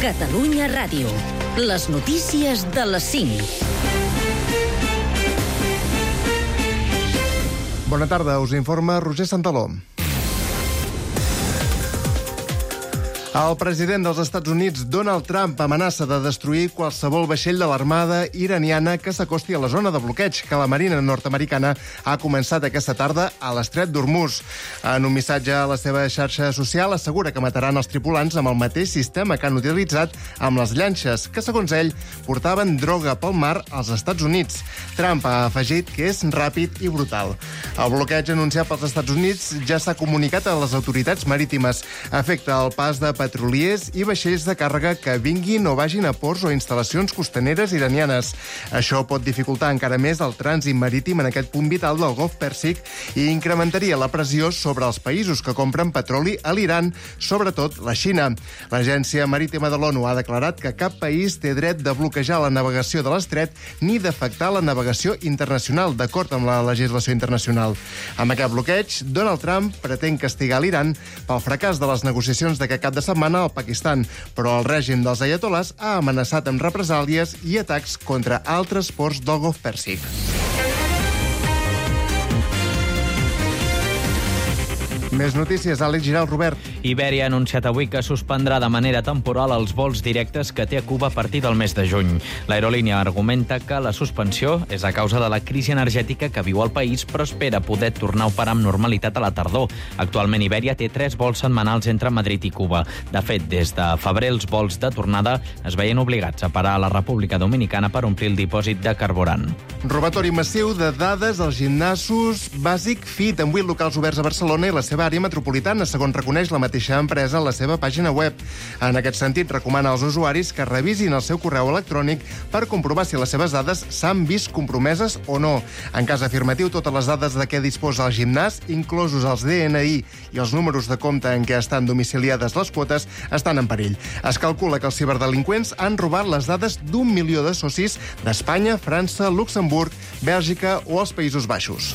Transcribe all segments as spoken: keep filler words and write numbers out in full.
Catalunya Ràdio. Les notícies de les cinc. Bona tarda, us informa Roger Santaló. El president dels Estats Units, Donald Trump, amenaça de destruir qualsevol vaixell de l'armada iraniana que s'acosti a la zona de bloqueig que la Marina nord-americana ha començat aquesta tarda a l'estret d'Hormuz. En un missatge a la seva xarxa social assegura que mataran els tripulants amb el mateix sistema que han utilitzat amb les llanxes, que, segons ell, portaven droga pel mar als Estats Units. Trump ha afegit que és ràpid i brutal. El bloqueig anunciat pels Estats Units ja s'ha comunicat a les autoritats marítimes. Afecta el pas de petroliers i vaixells de càrrega que vinguin o vagin a ports o instal·lacions costaneres iranianes. Això pot dificultar encara més el trànsit marítim en aquest punt vital del Golf Pèrsic i incrementaria la pressió sobre els països que compren petroli a l'Iran, sobretot la Xina. L'Agència Marítima de l'ONU ha declarat que cap país té dret de bloquejar la navegació de l'estret ni d'afectar la navegació internacional, d'acord amb la legislació internacional. Amb aquest bloqueig, Donald Trump pretén castigar l'Iran pel fracàs de les negociacions d'aquest cap de setmana al Pakistan, però el règim dels aiatolars ha amenaçat amb represàlies i atacs contra altres ports del Golf Pèrsic. Més notícies, Àlex Giral, Robert. Iberia ha anunciat avui que suspendrà de manera temporal els vols directes que té a Cuba a partir del mes de juny. L'aerolínia argumenta que la suspensió és a causa de la crisi energètica que viu el país, però espera poder tornar a operar amb normalitat a la tardor. Actualment, Iberia té tres vols setmanals entre Madrid i Cuba. De fet, des de febrer, els vols de tornada es veien obligats a parar a la República Dominicana per omplir el dipòsit de carburant. Robatori massiu de dades als gimnasos Basic Fit, amb vuit locals oberts a Barcelona i la seva àrea metropolitana, segons reconeix la mateixa empresa a la seva pàgina web. En aquest sentit, recomana als usuaris que revisin el seu correu electrònic per comprovar si les seves dades s'han vist compromeses o no. En cas afirmatiu, totes les dades de què disposa el gimnàs, inclosos els D N I i els números de compte en què estan domiciliades les quotes, estan en perill. Es calcula que els ciberdelinqüents han robat les dades d'un milió de socis d'Espanya, França, Luxemburg, Bèlgica o els Països Baixos.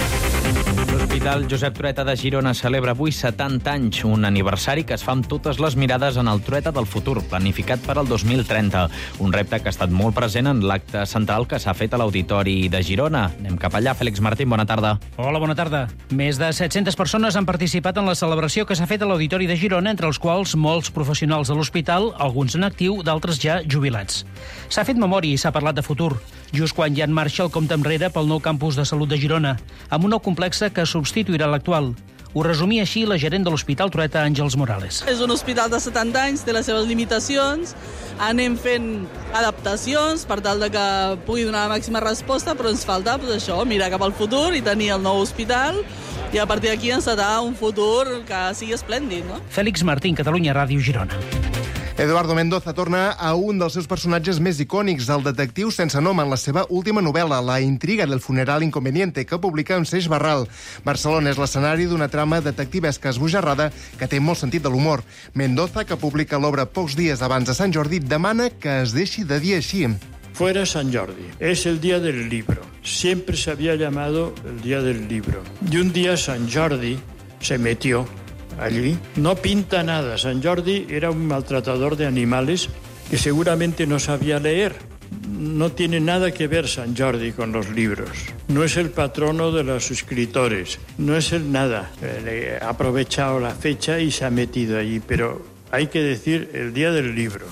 L'Hospital Josep Trueta de Girona celebra avui setanta anys, un aniversari que es fa amb totes les mirades en el Trueta del futur, planificat per al dos mil trenta. Un repte que ha estat molt present en l'acte central que s'ha fet a l'Auditori de Girona. Anem cap allà. Fèlix Martín, bona tarda. Hola, bona tarda. Més de set-centes persones han participat en la celebració que s'ha fet a l'Auditori de Girona, entre els quals molts professionals de l'hospital, alguns en actiu, d'altres ja jubilats. S'ha fet memòria i s'ha parlat de futur, just quan ja en marxa el compte enrere pel nou campus de salut de Girona, amb un nou complex que substituirà l'actual. Ho resumia així la gerent de l'Hospital Trueta, Àngels Morales. És un hospital de setanta anys, té les seves limitacions, anem fent adaptacions per tal de que pugui donar la màxima resposta, però ens falta doncs, això, mirar cap al futur i tenir el nou hospital i a partir d'aquí encetar un futur que sigui esplèndid. No? Fèlix Martín, Catalunya Ràdio, Girona. Eduardo Mendoza torna a un dels seus personatges més icònics, el detectiu sense nom, en la seva última novel·la, La intriga del funeral inconveniente, que publica amb Seix Barral. Barcelona és l'escenari d'una trama detectivesca esbojarrada que té molt sentit de l'humor. Mendoza, que publica l'obra pocs dies abans de Sant Jordi, demana que es deixi de dir així. Fuera San Jordi. Es el día del libro. Siempre se había llamado el día del libro. Y un día San Jordi se metió allí. No pinta nada. San Jordi era un maltratador de animales que seguramente no sabía leer. No tiene nada que ver San Jordi con los libros. No es el patrono de los escritores. No es el nada. Eh, ha aprovechado la fecha y se ha metido allí. Pero hay que decir el día del libro.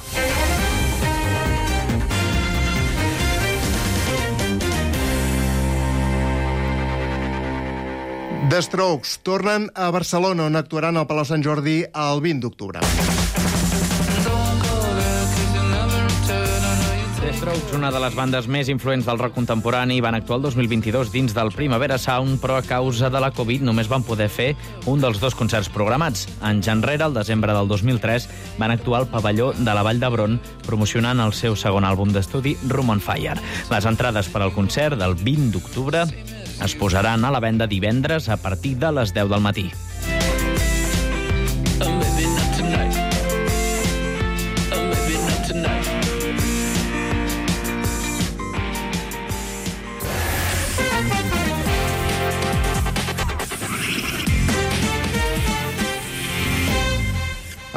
The Strokes tornen a Barcelona, on actuaran al Palau Sant Jordi el vint d'octubre. The Strokes, una de les bandes més influents del rock contemporani, van actuar el dos mil vint-i-dos dins del Primavera Sound, però a causa de la Covid només van poder fer un dels dos concerts programats. Anys enrere, el desembre del dos mil tres, van actuar al pavelló de la Vall d'Hebron, promocionant el seu segon àlbum d'estudi, Room on Fire. Les entrades per al concert del vint d'octubre es posaran a la venda divendres a partir de les deu del matí.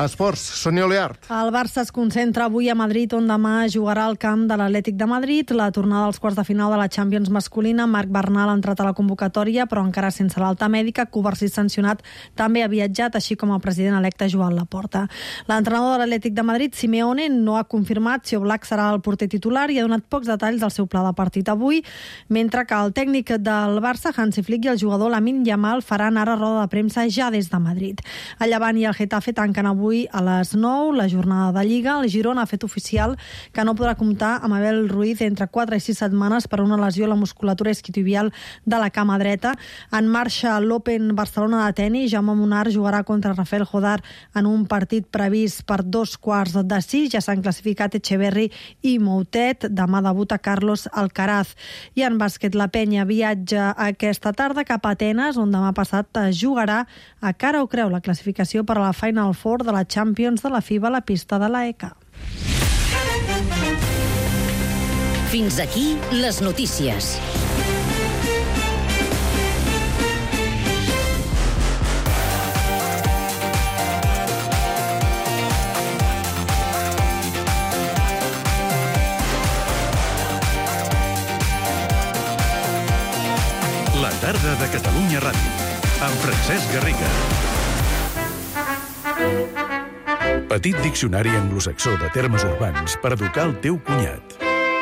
Esports, Sonia Oleart. El Barça es concentra avui a Madrid, on demà jugarà al camp de l'Atlètic de Madrid. La tornada als quarts de final de la Champions masculina. Marc Bernal ha entrat a la convocatòria, però encara sense l'alta mèdica. Covarsí, sancionat, també ha viatjat, així com el president electe Joan Laporta. L'entrenador de l'Atlètic de Madrid, Simeone, no ha confirmat si Oblak serà el porter titular i ha donat pocs detalls del seu pla de partit avui, mentre que el tècnic del Barça, Hansi Flick, i el jugador Lamine Yamal faran ara roda de premsa ja des de Madrid. El Llevant i el Getafe tanquen avui a les nou la jornada de Lliga. El Girona ha fet oficial que no podrà comptar amb Abel Ruiz entre quatre i sis setmanes per una lesió a la musculatura isquiotibial de la cama dreta. En marxa l'Open Barcelona de tenis. Jaume Munar jugarà contra Rafael Jodar en un partit previst per dos quarts de sis. Ja s'han classificat Echeverry i Moutet. Demà debuta Carlos Alcaraz. I en bàsquet, la Penya viatja aquesta tarda cap a Atenes, on demà passat jugarà a cara o creu la classificació per a la Final Four de la Champions de la FIBA a la pista de l'A E C A. Fins aquí les notícies. La tarda de Catalunya Ràdio, amb Francesc Garriga. Petit diccionari anglosaxó de termes urbans per educar el teu cunyat.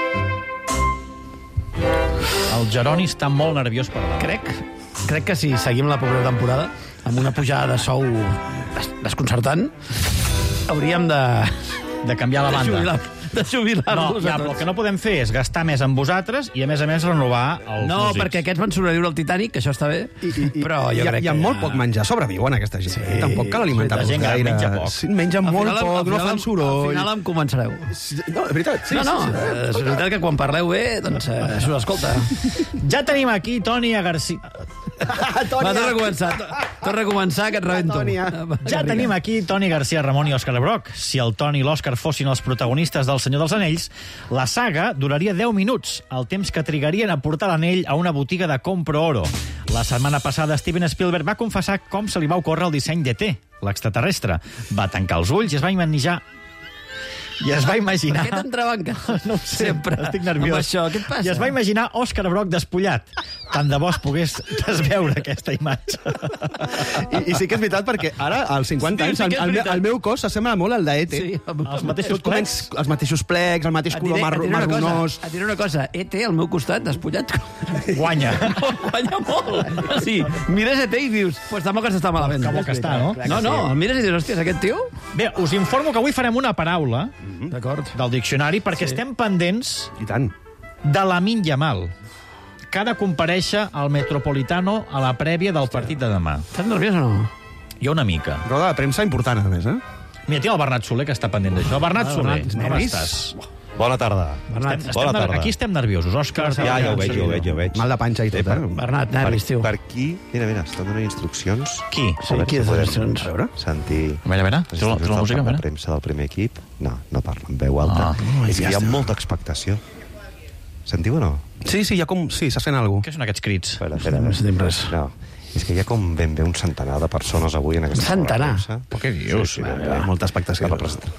El Jeroni està molt nerviós per demà. Crec, crec que si seguim la propera temporada amb una pujada de sou des desconcertant, hauríem de... De canviar la banda. De jubilar, de jubilar-nos. No, ja, però el que no podem fer és gastar més amb vosaltres i, a més a més, renovar els No, músics. perquè aquests van sobreviure al Titanic, que això està bé, I, i, i, però jo hi ha, crec hi ha que... molt poc menjar, sobreviuen aquesta gent. Sí, tampoc cal alimentar-los la gent gaire. menja poc. Sí, mengen Al molt final, poc, al no final, fan soroll. Al final em convencereu. No, de veritat, sí. no, no, sí, sí. és veritat que quan parleu bé, doncs eh, s'ho escolta. Ja tenim aquí Toni Garcia. Va, torna a començar, torna a començar, que et rebento. Ja tenim aquí Toni Garcia Ramon i Òscar Broc. Si el Toni i l'Òscar fossin els protagonistes del Senyor dels Anells, la saga duraria deu minuts, el temps que trigarien a portar l'anell a una botiga de compro oro. La setmana passada Steven Spielberg va confessar com se li va ocórrer el disseny d'E T, l'extraterrestre. Va tancar els ulls i es va imaginar... I es va imaginar... Per què t'entrebanca? No ho sé, Sempre. estic nerviós. Amb això, què et passa? I es va imaginar Òscar Broc despullat. Tant de bo es pogués desveure aquesta imatge. I, I sí que és veritat, perquè ara, als cinquanta Sí, anys, sí el, que és el, meu- veritat. el meu cos s'assembla molt al d'E T. Sí, Els mateixos Tot començ- plecs. Els mateixos plecs, el mateix Et color diré- marro, et diré una cosa, marronós. Et diré una cosa, E T al meu costat, despullat... Guanya. Guanya molt. Sí, mires E T i dius, pues tampoc està malament. Que bo que està, no? No, no, el mires i dius, hòstia, aquest tio... Bé, us informo que avui farem una paraula D'acord. del diccionari perquè sí. estem pendents I tant. de Lamine Yamal, que ha de comparèixer al Metropolitano a la prèvia del partit de demà. Estàs nerviós o no? Jo una mica. Roda de premsa important, a més, eh? Mira, tinc el Bernat Soler, que està pendent d'això. Bernat Ah, Soler, Bernat, com nervis? estàs? Bona tarda. Bernat, Estem, Bona estem, tarda. aquí estem nerviosos. Òscar... Ja, ja ho veig, ja ho veig, ja ho veig. Mal de panxa i tot, per, eh? Bernat, per, nervis, tio. per aquí... Mira, mira, estan donant instruccions. Qui? Sí, A veure qui si és podem instruccions? A veure. Sentir... A veure, a veure, les treu la- treu la instruccions música, a del cap de veure. premsa del primer equip. No, no parla amb veu alta. Ah, és que ja hi ha està. molta expectació. Sentiu o no? Sí, sí, hi ha com... Sí, s'ha fent alguna Què són aquests crits? Espera, espera. No sentim res. No, és que hi ha com ben bé un centenar de persones avui en aquesta Centenar? roda de premsa. Però què dius? Sí, sí, ben bé. cosa. Molta expectació. La representa-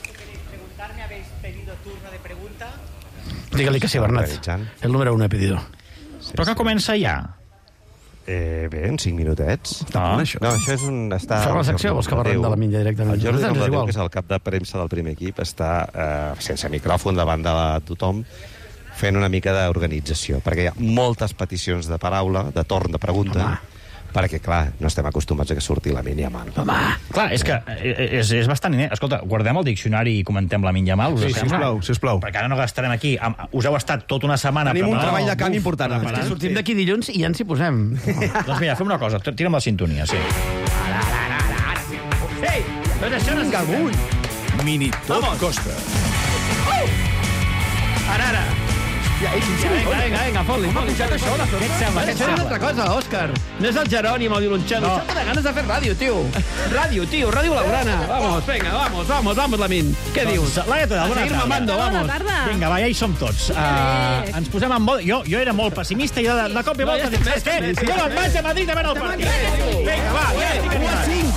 Digue-li que sí, Bernat. Organitzant. El número un he pedido. Però que comença ja. Eh, bé, en cinc minutets. Ah. Això. No, això és un... Està, Fem la secció o vols que parlem de la Minja directament? El Jordi Nosaltres és Calderdeu, igual. que és el cap de premsa del primer equip, està eh, sense micròfon davant de la, tothom, fent una mica d'organització, perquè hi ha moltes peticions de paraula, de torn de pregunta, Home. perquè, clar, no estem acostumats a que surti la Lamine Yamal. Home, Clar, és que és, és bastant... ine- Escolta, guardem el diccionari i comentem la Yamal, us Sí, sembla? sisplau, sisplau. Perquè ara no gastarem aquí. Am- Us heu estat tota una setmana Tenim un preparant... treball de camp Buf, important. preparant. sortim d'aquí dilluns i ja ens hi posem. Doncs mira, fem una cosa, t- tira'm la sintonia, sí. Ei, però això no és Gavull! Mini Top Costa. Ara, ara. Ja, ei, Ja, vinga, vinga, vinga, fot-li, fot-li. Què et sembla? Què et Això és una sembla? altra cosa, Òscar. No és el Jeroni amb el violoncel. No. Això té ganes de fer ràdio, tio. Ràdio, tio, ràdio Laurana. Vamos, venga, vamos, vamos, vamos, Lamin. Què dius? Doncs, Laia Todà, A bona seguir tarda. mamando, vamos. tarda. Vinga, va, ja hi som tots. Uh, ens posem en vol... Jo, jo era molt pessimista i de, de cop i volta ja dic, estem saps bé, què? estem bé, Jo me'n vaig a Madrid a veure el partit. Vinga, va, ja estic animat.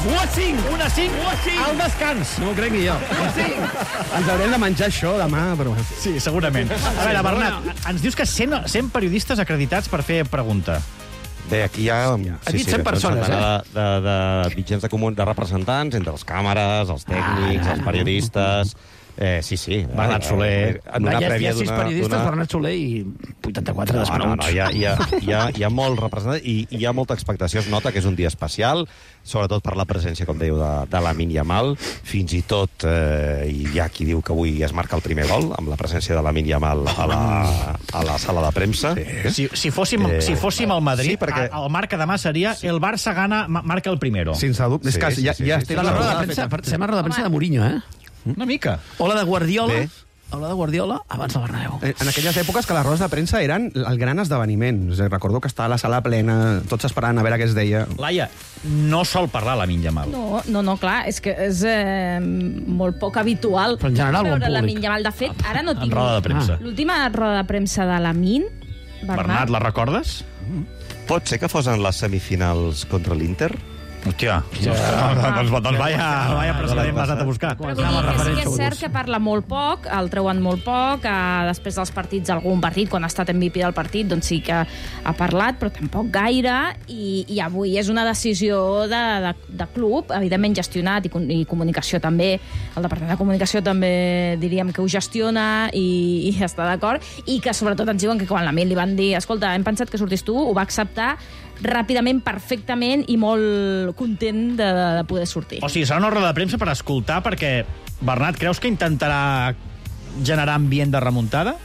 u a cinc! un a cinc, u a cinc! al descans. No ho crec ni jo. u a cinc! Ens haurem de menjar això demà, però... Sí, segurament. A veure, Bernat, ens dius que cent, cent periodistes acreditats per fer pregunta. Bé, aquí hi ha... Has dit cent persones, eh? De, de, de mitjans de, comun, de representants, entre les càmeres, els tècnics, els periodistes... Eh, sí, sí. Bernat Soler. En una hi ha, prèvia hi ha sis d'una- periodistes, d'una- Bernat Soler i vuitanta-quatre No, no, desconeguts. no, hi ha, hi, ha, hi, ha, hi ha molt representat i hi ha molta expectació. Es nota que és un dia especial, sobretot per la presència, com dèieu, de, de Lamine Yamal. Fins i tot eh, hi ha qui diu que avui es marca el primer gol, amb la presència de Lamine Yamal a la, a la sala de premsa. Si, si, fóssim, Eh, si fóssim al Madrid, sí, perquè- el marca demà seria el Barça gana, ma- marca el primero. Sense dubte. És Sí, que sí, ja, sí, ja sí, estic... sí. La roda de la premsa, per- sembla roda de premsa de Mourinho, eh? Una mica. O la de Guardiola. Bé. O la de Guardiola abans del Bernabéu. Eh, En aquelles èpoques que les rodes de premsa eren el gran esdeveniment. És a dir, recordo que estava la sala plena, tots esperant a veure què es deia. Laia, no sol parlar Lamine Yamal. No, no, no, clar, és que és eh, molt poc habitual Però en general, bon veure públic. Lamine Yamal. De fet, ara no En tinc... roda de premsa. L'última roda de premsa de Lamine, Bernat, Bernat, la recordes? Pot ser que fos en les semifinals contra l'Inter? Hòstia, ja, doncs, doncs vaya, vaya precedent m'has anat a buscar. Però vull dir que sí que és cert que parla molt poc, el treuen molt poc, eh, després dels partits, algun partit, quan ha estat M V P del partit, doncs sí que ha parlat, però tampoc gaire, i, i avui és una decisió de, de, de club, evidentment gestionat, i, i comunicació també, el Departament de Comunicació també diríem que ho gestiona i, i està d'acord, i que sobretot ens diuen que quan Lamine li van dir escolta, hem pensat que sortis tu, ho va acceptar ràpidament, perfectament i molt content de, de poder sortir. O sigui, serà una roda de premsa per escoltar, perquè, Bernat, creus que intentarà generar ambient de remuntada?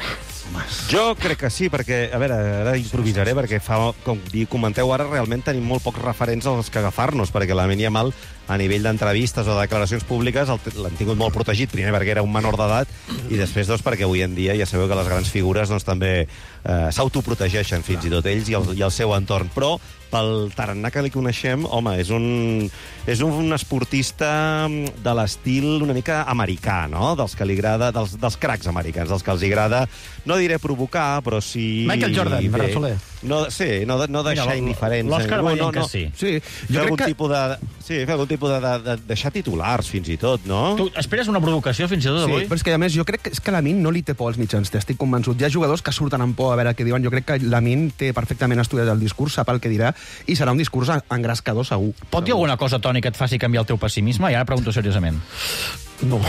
Jo crec que sí, perquè, a veure, ara improvisaré, perquè fa, com di- comenteu ara, realment tenim molt pocs referents als que agafar-nos, perquè la Lamine Yamal, a nivell d'entrevistes o de declaracions públiques, el- l'han tingut molt protegit, primer perquè era un menor d'edat, i després doncs, perquè avui en dia ja sabeu que les grans figures doncs, també eh, s'autoprotegeixen, fins i tot ells i el, i el seu entorn. Però pel tarannà que li coneixem, home, és un, és un esportista de l'estil una mica americà, no? Dels que li agrada, dels, dels cracs americans, dels que els agrada, no diré provocar, però sí... Michael Jordan, bé. Bernat Soler. No, sí, no, no deixar Mira, indiferents. l'Òscar no, veient no, que no. sí. Sí, Fer jo algun crec que... tipus de... Sí, fer algun tipus de, de, de deixar titulars, fins i tot, no? Tu esperes una provocació fins i tot Sí, avui? però és que a més jo crec que, és que Lamine no li té por als mitjans, estic convençut. Hi ha jugadors que surten amb por a veure què diuen. Jo crec que Lamine té perfectament estudiat el discurs, sap el que dirà, i serà un discurs engrescador, segur. Pot dir alguna cosa, Toni, que et faci canviar el teu pessimisme? I ara pregunto seriosament. No.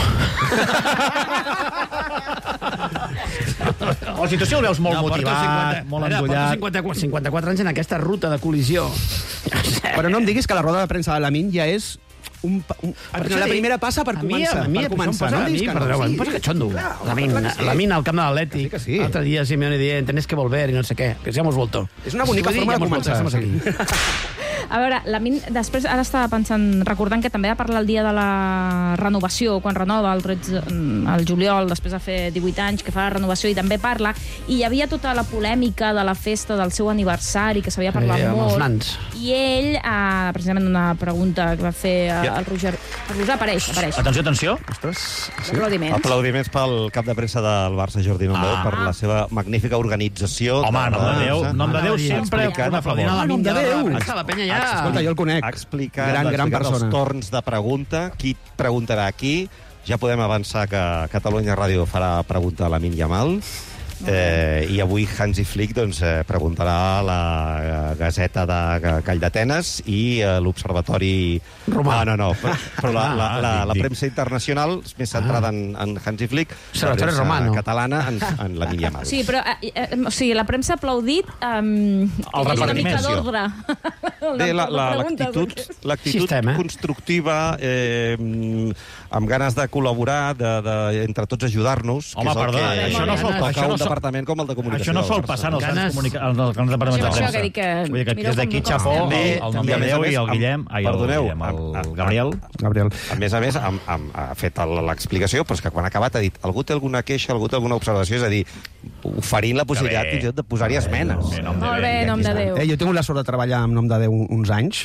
La situació el veus molt No, porto motivat, cinquanta molt Mira, porto endollat. cinquanta-quatre, cinquanta-quatre anys en aquesta ruta de col·lisió. Però no em diguis que la roda de premsa de Lamine ja és un, un, això la dic, primera passa per a mi, començar. a mi, per això em començar. posa No a em mi, diguis que perdoneu, no. em posa catxondo. Clar, home, Lamine, clar que sí. Lamine al camp de l'Atlètic. Sí que sí. L'altre dia Simeone dient, tenés que volver i no sé què, que ja hemos vuelto. És una bonica Vull dir, forma ja de hemos vuelto, començar. estamos aquí. A veure, Lamine, després ara estava pensant, recordant que també va parlar el dia de la renovació, quan renova el, tretze, el juliol, després de fer divuit anys, que fa la renovació, i també parla, i hi havia tota la polèmica de la festa del seu aniversari, que s'havia parlat Eh, amb els molt. nans. I ell, eh, precisament una pregunta que va fer eh, el Roger... El Roger apareix, apareix. Atenció, atenció. Ostres, sí. Aplaudiments. Aplaudiments pel cap de premsa del Barça, Jordi Nomdeu, Ah. per la seva magnífica organització. Home, nom de Déu, nom de Déu Anava a dir, sempre explicant, un a favor. Ah, nom de Déu. La penya ja... Escolta, jo el conec. Ha explicat, Gran, ha gran explicat persona. els torns de pregunta, qui preguntarà a qui. Ja podem avançar que Catalunya Ràdio farà pregunta a Lamine Yamal. Eh, I avui Hansi Flick doncs, eh, preguntarà a la eh, Gazeta de Call d'Atenes i eh, l'Observatori... Romà. Ah, no, no, però, però la, la, la, la dic, dic. premsa internacional és més centrada en, en Hansi Flick, la Observatori premsa Romano. catalana en, en Lamine Yamal. Sí, però eh, eh, o sigui, la premsa ha aplaudit um, El una repartiment. mica d'ordre. Bé, la- la- pregunta, l'actitud perquè- l'actitud Sistem, eh? constructiva, eh, amb ganes de col·laborar, de, de, entre tots ajudar-nos, Home, que és el perdona, que això no sol- toca això no un sol- departament com el de comunicació. Això no del sol Barça. passar en els Ganes- grans, comunica... en els grans departaments Això, de això premsa. que dic que- Vull dir que mireu des d'aquí, com xapó, costa. Bé, el nom també, de a més a Déu i més, el amb- Guillem, ai, el, perdoneu, Guillem, el, amb- amb- Gabriel. Gabriel. A més a més, amb, amb, ha fet el- l'explicació, però és que quan ha acabat ha dit algú té alguna queixa, algú té alguna observació, és a dir, oferint la possibilitat bé. fins i tot de posar-hi esmenes. Bé, nom de Molt bé, Déu. nom de Déu. Eh, jo he tingut la sort de treballar amb Nom de Déu uns anys.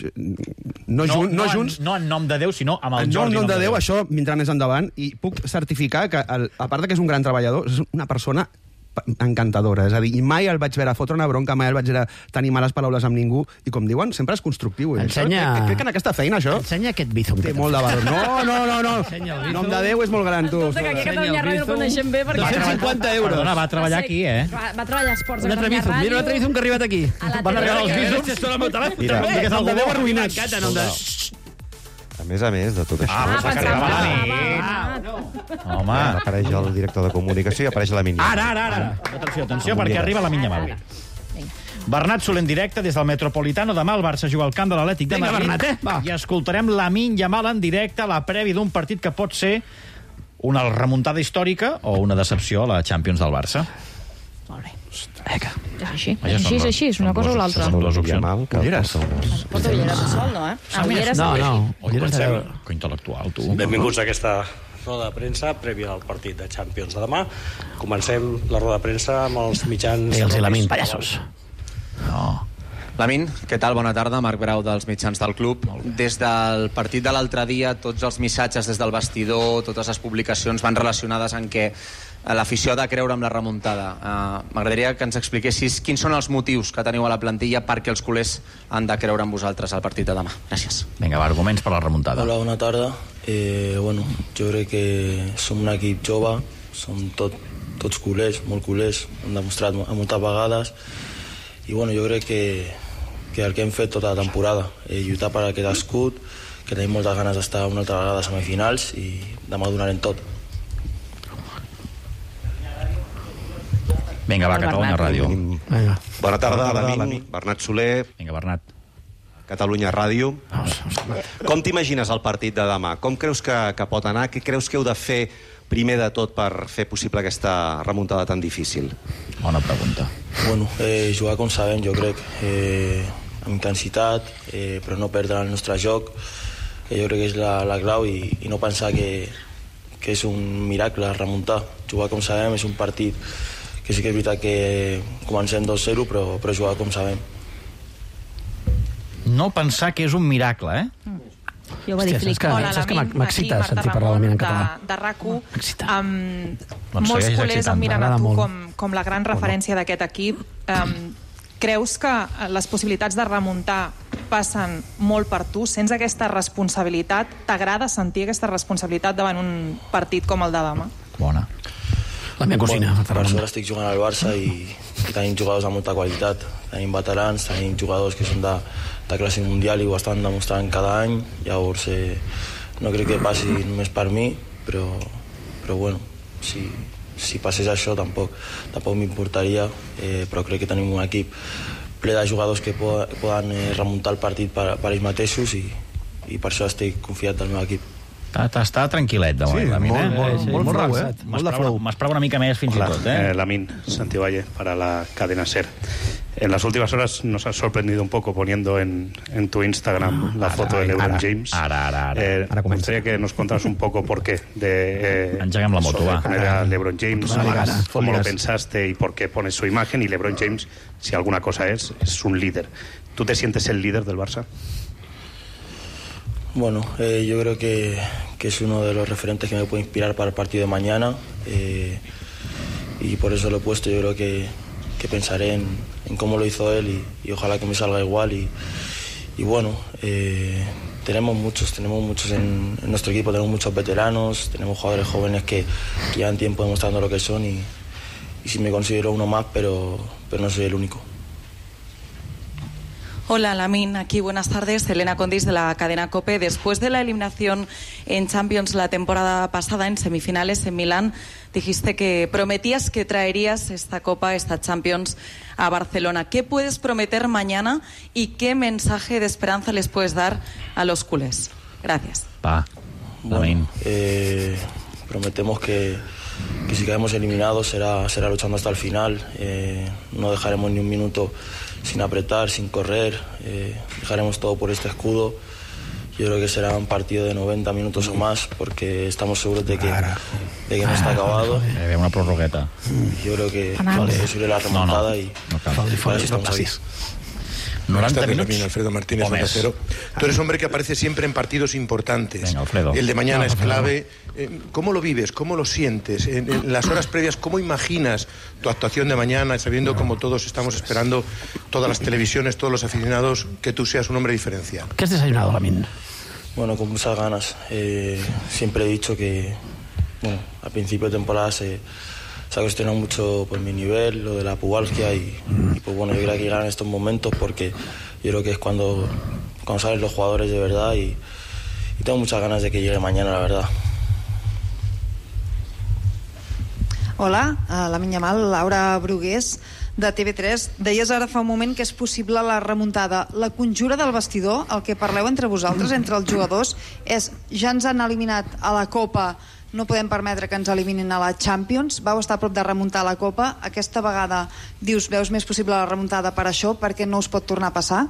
No, No, jun, no, no, junts, en, no en nom de Déu, sinó amb el no Jordi en nom de Déu, Déu. això vindrà més endavant, i puc certificar que, el, a part de que és un gran treballador, és una persona encantadora. És a dir, i mai el vaig veure fotre una bronca, mai el vaig veure tenir males paraules amb ningú, i com diuen, sempre és constructiu. Ensenya... Crec, crec que en aquesta feina, això... Ensenya aquest bízum. Té molt de valor. No, no, no, no. Nom de Déu és molt gran, tu. Escolta, que aquí a Catalunya Ràdio no coneixem bé perquè... dos cents cinquanta euros. Perdona, va treballar aquí, eh? Va, va treballar a esports a Un altre Catalunya bízum. Ràdio. Mira un altre bízum que ha arribat aquí. Van regalar els bízums, és tot el meu telèfon. Mira, Que nom de Déu arruïnat. a més a més de tot això... Ah, pensava va, que va, Home. Apareix el director de comunicació i apareix la mínia. Ara, ara, ara. Atenció, atenció, perquè arriba la minya mal. Bernat Soler en directe des del Metropolitano. Demà el Barça juga al camp de l'Atlètic de Vinga, Madrid. Bernat, eh? Va. I escoltarem Lamine Yamal en directe a la prèvia d'un partit que pot ser una remuntada històrica o una decepció a la Champions del Barça. Molt bé. Vinga. És així, Vaja, és així, són és així, és una cosa o l'altra. Són dues opcions. Yamal, que Ulleres. porta unes- Porta ulleres de sol, no, eh? Ah, ulleres No, no. Oi, Ulleres de pensem, veure. que intel·lectual, tu. Benvinguts a aquesta roda de premsa prèvia al partit de Champions de demà. Comencem la roda de premsa amb els mitjans... Digue'ls i Lamine, pallassos. No. Lamine, què tal? Bona tarda. Marc Grau dels mitjans del club. Des del partit de l'altre dia, tots els missatges des del vestidor, totes les publicacions van relacionades en què l'afició ha de creure amb la remuntada. Uh, M'agradaria que ens expliquessis quins són els motius que teniu a la plantilla perquè els culers han de creure en vosaltres al partit de demà. Gràcies. Vinga, va, arguments per la remuntada. Hola, bona tarda. Eh, bueno, jo crec que som un equip jove, som tot, tots culers, molt culers, hem demostrat moltes vegades, i bueno, jo crec que, que el que hem fet tota la temporada, eh, lluitar per aquest escut, que tenim moltes ganes d'estar una altra vegada a semifinals i demà donarem tot. Vinga, va, Catalunya Ràdio. Vinga. Bona tarda, Lamine, Bernat Soler, Vinga, Bernat. Catalunya Ràdio. Com t'imagines el partit de demà? Com creus que, que pot anar? Què creus que heu de fer primer de tot per fer possible aquesta remuntada tan difícil? Bona pregunta. Bueno, eh, jugar com sabem, jo crec, eh, amb intensitat, eh, però no perdre el nostre joc, que jo crec que és la, la clau, i, i no pensar que, que és un miracle remuntar. Jugar com sabem és un partit que sí que és veritat que comencem dos zero, però, però jugar com sabem. No pensar que és un miracle, eh? Jo ho va dir Flick. Hola, saps que m'excita sentir parlar Lamine en català. De, de RAC u. Um, Doncs molts segueix culers excitant, et miren a m'agrada tu molt. com, com la gran referència d'aquest equip. Um, creus que les possibilitats de remuntar passen molt per tu? Sents aquesta responsabilitat? T'agrada sentir aquesta responsabilitat davant un partit com el de demà? Bona. La meva cosina. Bueno, per sort estic jugant al Barça i, i tenim jugadors amb molta qualitat. Tenim veterans, tenim jugadors que són de, de classe mundial i ho estan demostrant cada any. Llavors, eh, no crec que passi només per mi, però, però bueno, si, si passés això tampoc, tampoc m'importaria, eh, però crec que tenim un equip ple de jugadors que poden, poden eh, remuntar el partit per, per ells mateixos, i, i per això estic confiat del meu equip. Està tranquil·let, de moment, Sí, Lamine. molt, molt, eh? molt flow, eh? relaxat. Molt de flow. M'esperava una mica més fins Hola, i tot, eh? eh, Lamine Santivalle para la cadena SER. En las últimas horas nos has sorprendido un poco poniendo en, en tu Instagram la Ara, foto de LeBron ara, James. Ara, ara, ara. Eh, Ara me gustaría que nos contaras un poco por qué de eh, Engeguem la moto, sobre va. poner a LeBron James, Vale, cómo, gana, cómo lo folies. pensaste y por qué pones su imagen. Y LeBron James, si alguna cosa es, es un líder. ¿Tú te sientes el líder del Barça? Bueno, eh, yo creo que, que es uno de los referentes que me puede inspirar para el partido de mañana, eh, y por eso lo he puesto. Yo creo que, que pensaré en, en cómo lo hizo él, y, y ojalá que me salga igual. Y, y bueno, eh, tenemos muchos, tenemos muchos en, en nuestro equipo, tenemos muchos veteranos, tenemos jugadores jóvenes que, que llevan tiempo demostrando lo que son, y, y sí me considero uno más, pero, pero no soy el único. Hola, Lamine. Aquí, buenas tardes. Elena Condis, de la cadena COPE. Después de la eliminación en Champions la temporada pasada, en semifinales en Milán, dijiste que prometías que traerías esta Copa, esta Champions, a Barcelona. ¿Qué puedes prometer mañana y qué mensaje de esperanza les puedes dar a los culés? Gracias. Va, Bueno, eh, prometemos que, que si quedamos eliminados será, será luchando hasta el final. Eh, no dejaremos ni un minuto sin apretar, sin correr. Eh, dejaremos todo por este escudo. Yo creo que será un partido de noventa minutos o más, porque estamos seguros de que, de que no está acabado. Eh, una prorrogueta. Yo creo que es posible la remontada, y no cal. para eso estamos aquí. noventa minutos. Alfredo Martínez, Onda Cero. Tú eres hombre que aparece siempre en partidos importantes. Venga, Alfredo. El de mañana no, es clave. Eh, ¿Cómo lo vives? ¿Cómo lo sientes? En, en las horas previas, ¿cómo imaginas tu actuación de mañana, sabiendo como todos estamos esperando, todas las televisiones, todos los aficionados, que tú seas un hombre diferencial? ¿Qué has desayunado, Lamine? Bueno, con muchas ganas. Eh, siempre he dicho que, bueno, a principio de temporada se, se ha cuestionado mucho pues, mi nivel, lo de la pubalgia y, y pues bueno, yo creo que llegar en estos momentos porque yo creo que es cuando, cuando salen los jugadores de verdad y, y tengo muchas ganas de que llegue mañana, la verdad. Hola, uh, Lamine Yamal, Laura Brugués, de T V tres. Deies ara fa un moment que és possible la remuntada. La conjura del vestidor, el que parleu entre vosaltres, entre els jugadors, és ja ens han eliminat a la Copa, no podem permetre que ens eliminin a la Champions. Vau estar a prop de remuntar a la Copa. Aquesta vegada dius, veus més possible la remuntada per això, perquè no us pot tornar a passar?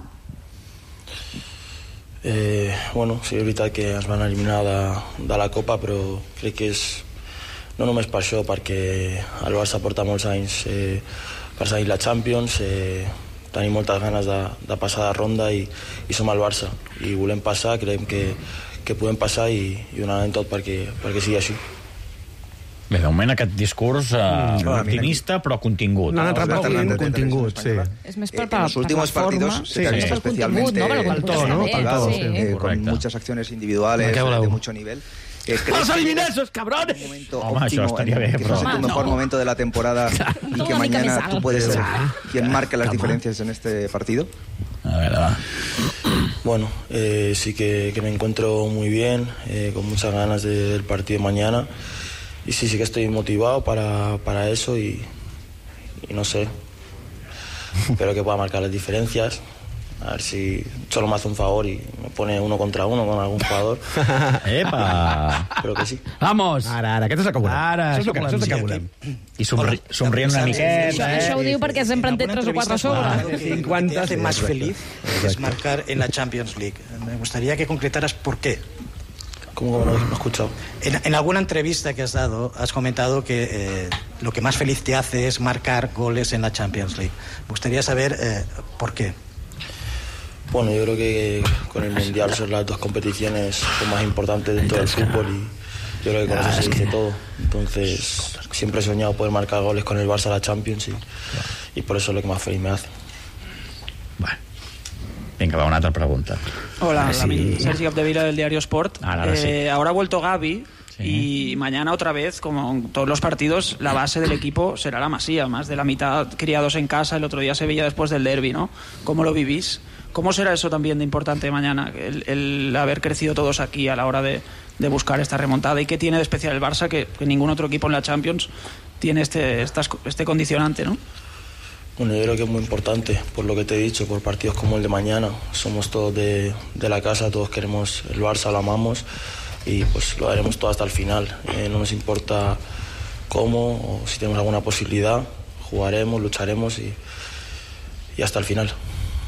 Eh, bueno, sí, és veritat que ens van eliminar de, de la Copa, però crec que és no només per això, perquè el Barça porta molts anys eh, per seguir la Champions, eh, tenim moltes ganes de, de passar de ronda i, i som el Barça i volem passar, creiem que, que podem passar i, i donarem tot perquè, perquè sigui així. Bé, de moment aquest discurs eh, mm, optimista però contingut. No han entrat en contingut, sí. Es més per, per, en los últimos per la partidos forma, se sí, han visto especialmente ¿no? Para el todo, ¿no? Todo, sí. Eh, con muchas acciones individuales de mucho nivel. ¡Los albinesos, cabrones! Un momento Home, óptimo, això estaria bé, que però... es tu mejor no. momento de la temporada y que mañana tú puedes ser quien marque las diferencias en este partido. A ver, va. Bueno, eh, sí que, que me encuentro muy bien, eh, con muchas ganas de, del partido de mañana y sí, sí que estoy motivado para, para eso y, y no sé, espero que pueda marcar las diferencias. A ver si solo me hace un favor y me pone uno contra uno con algún jugador. Epa! Creo que sí. Vamos! Ara, ara, aquest és el que volem. Ara, això és el que, això és el que sí, volem. I somri, somrient una miqueta, Això, eh? això ho diu perquè sempre en té tres o quatre a sobre. cincuenta Te hace más feliz es marcar en la Champions League. Me gustaría que concretaras por qué. ¿Cómo que no lo he escuchado? En, en alguna entrevista que has dado, has comentado que eh, lo que más feliz te hace es marcar goles en la Champions League. Me gustaría saber eh, por qué. Bueno, yo creo que con el Mundial son las dos competiciones más importantes dentro del fútbol y yo creo que con eso se dice todo. Entonces, siempre he soñado poder marcar goles con el Barça a la Champions y, y por eso es lo que más feliz me hace. Bueno. Venga, va, una otra pregunta. Hola, sí. sí. Sergi Capdevila del Diario Sport. Ahora, ahora, sí. eh, ahora ha vuelto Gavi. Sí. Y mañana otra vez, como en todos los partidos, la base del equipo será la Masía. Más de la mitad criados en casa. El otro día se veía después del derbi, ¿no? ¿Cómo lo vivís? ¿Cómo será eso también de importante mañana? El, el haber crecido todos aquí a la hora de, de buscar esta remontada. ¿Y qué tiene de especial el Barça que, que ningún otro equipo en la Champions tiene este, estas, este condicionante, ¿no? Bueno, yo creo que es muy importante, por lo que te he dicho, por partidos como el de mañana. Somos todos de, de la casa, todos queremos el Barça, lo amamos y pues lo haremos todo hasta el final. Eh, no nos importa cómo o si tenemos alguna posibilidad, jugaremos, lucharemos y, y hasta el final.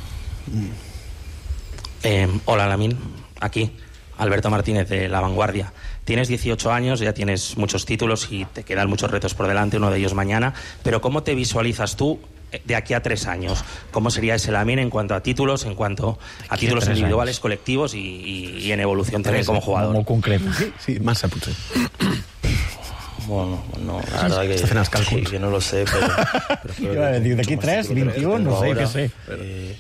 Eh, hola, Lamine, aquí, Alberto Martínez de La Vanguardia. Tienes dieciocho años, ya tienes muchos títulos y te quedan muchos retos por delante, uno de ellos mañana, pero ¿cómo te visualizas tú de aquí a tres años? ¿Cómo sería ese Lamine en cuanto a títulos, en cuanto a títulos a individuales, años. colectivos y, y, y en evolución también como jugador? Muy concreto. Sí, sí, massa, potser. Bueno, no, la verdad que, que, que no lo sé, pero... pero Iba a decir, de aquí tres, veintiuno, no sé, ahora, qué sé. Eh,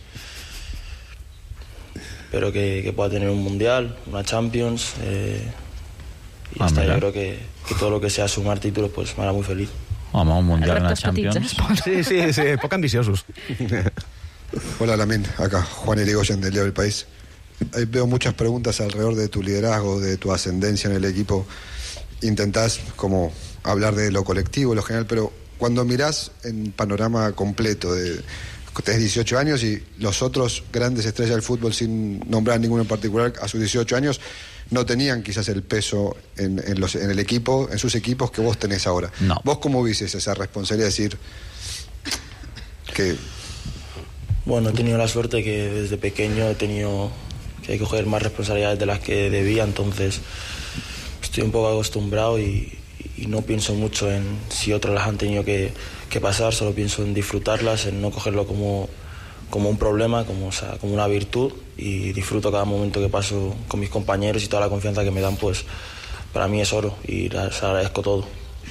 espero que, que pueda tener un Mundial, una Champions, eh, y ah, hasta mira. yo creo que, que todo lo que sea sumar títulos pues me hará muy feliz. Home, un Mundial, una Champions... Sí, sí, sí, poco ambiciosos. Hola, Lamine, acá Juan Irigoyen del Diario del País. Ahí veo muchas preguntas alrededor de tu liderazgo, de tu ascendencia en el equipo. Intentás como hablar de lo colectivo, lo general, pero cuando mirás en panorama completo, de, tenés dieciocho años y los otros grandes estrellas del fútbol, sin nombrar ninguno en particular, a sus dieciocho años no tenían quizás el peso en, en, los, en el equipo, en sus equipos que vos tenés ahora. No. ¿Vos cómo viste esa responsabilidad de decir que... Bueno, he tenido la suerte que desde pequeño he tenido que coger más responsabilidades de las que debía, entonces estoy un poco acostumbrado y, y no pienso mucho en si otros las han tenido que, que pasar, solo pienso en disfrutarlas, en no cogerlo como, como un problema, como, o sea, como una virtud, y disfruto cada momento que paso con mis compañeros y toda la confianza que me dan, pues para mí es oro y les agradezco todo.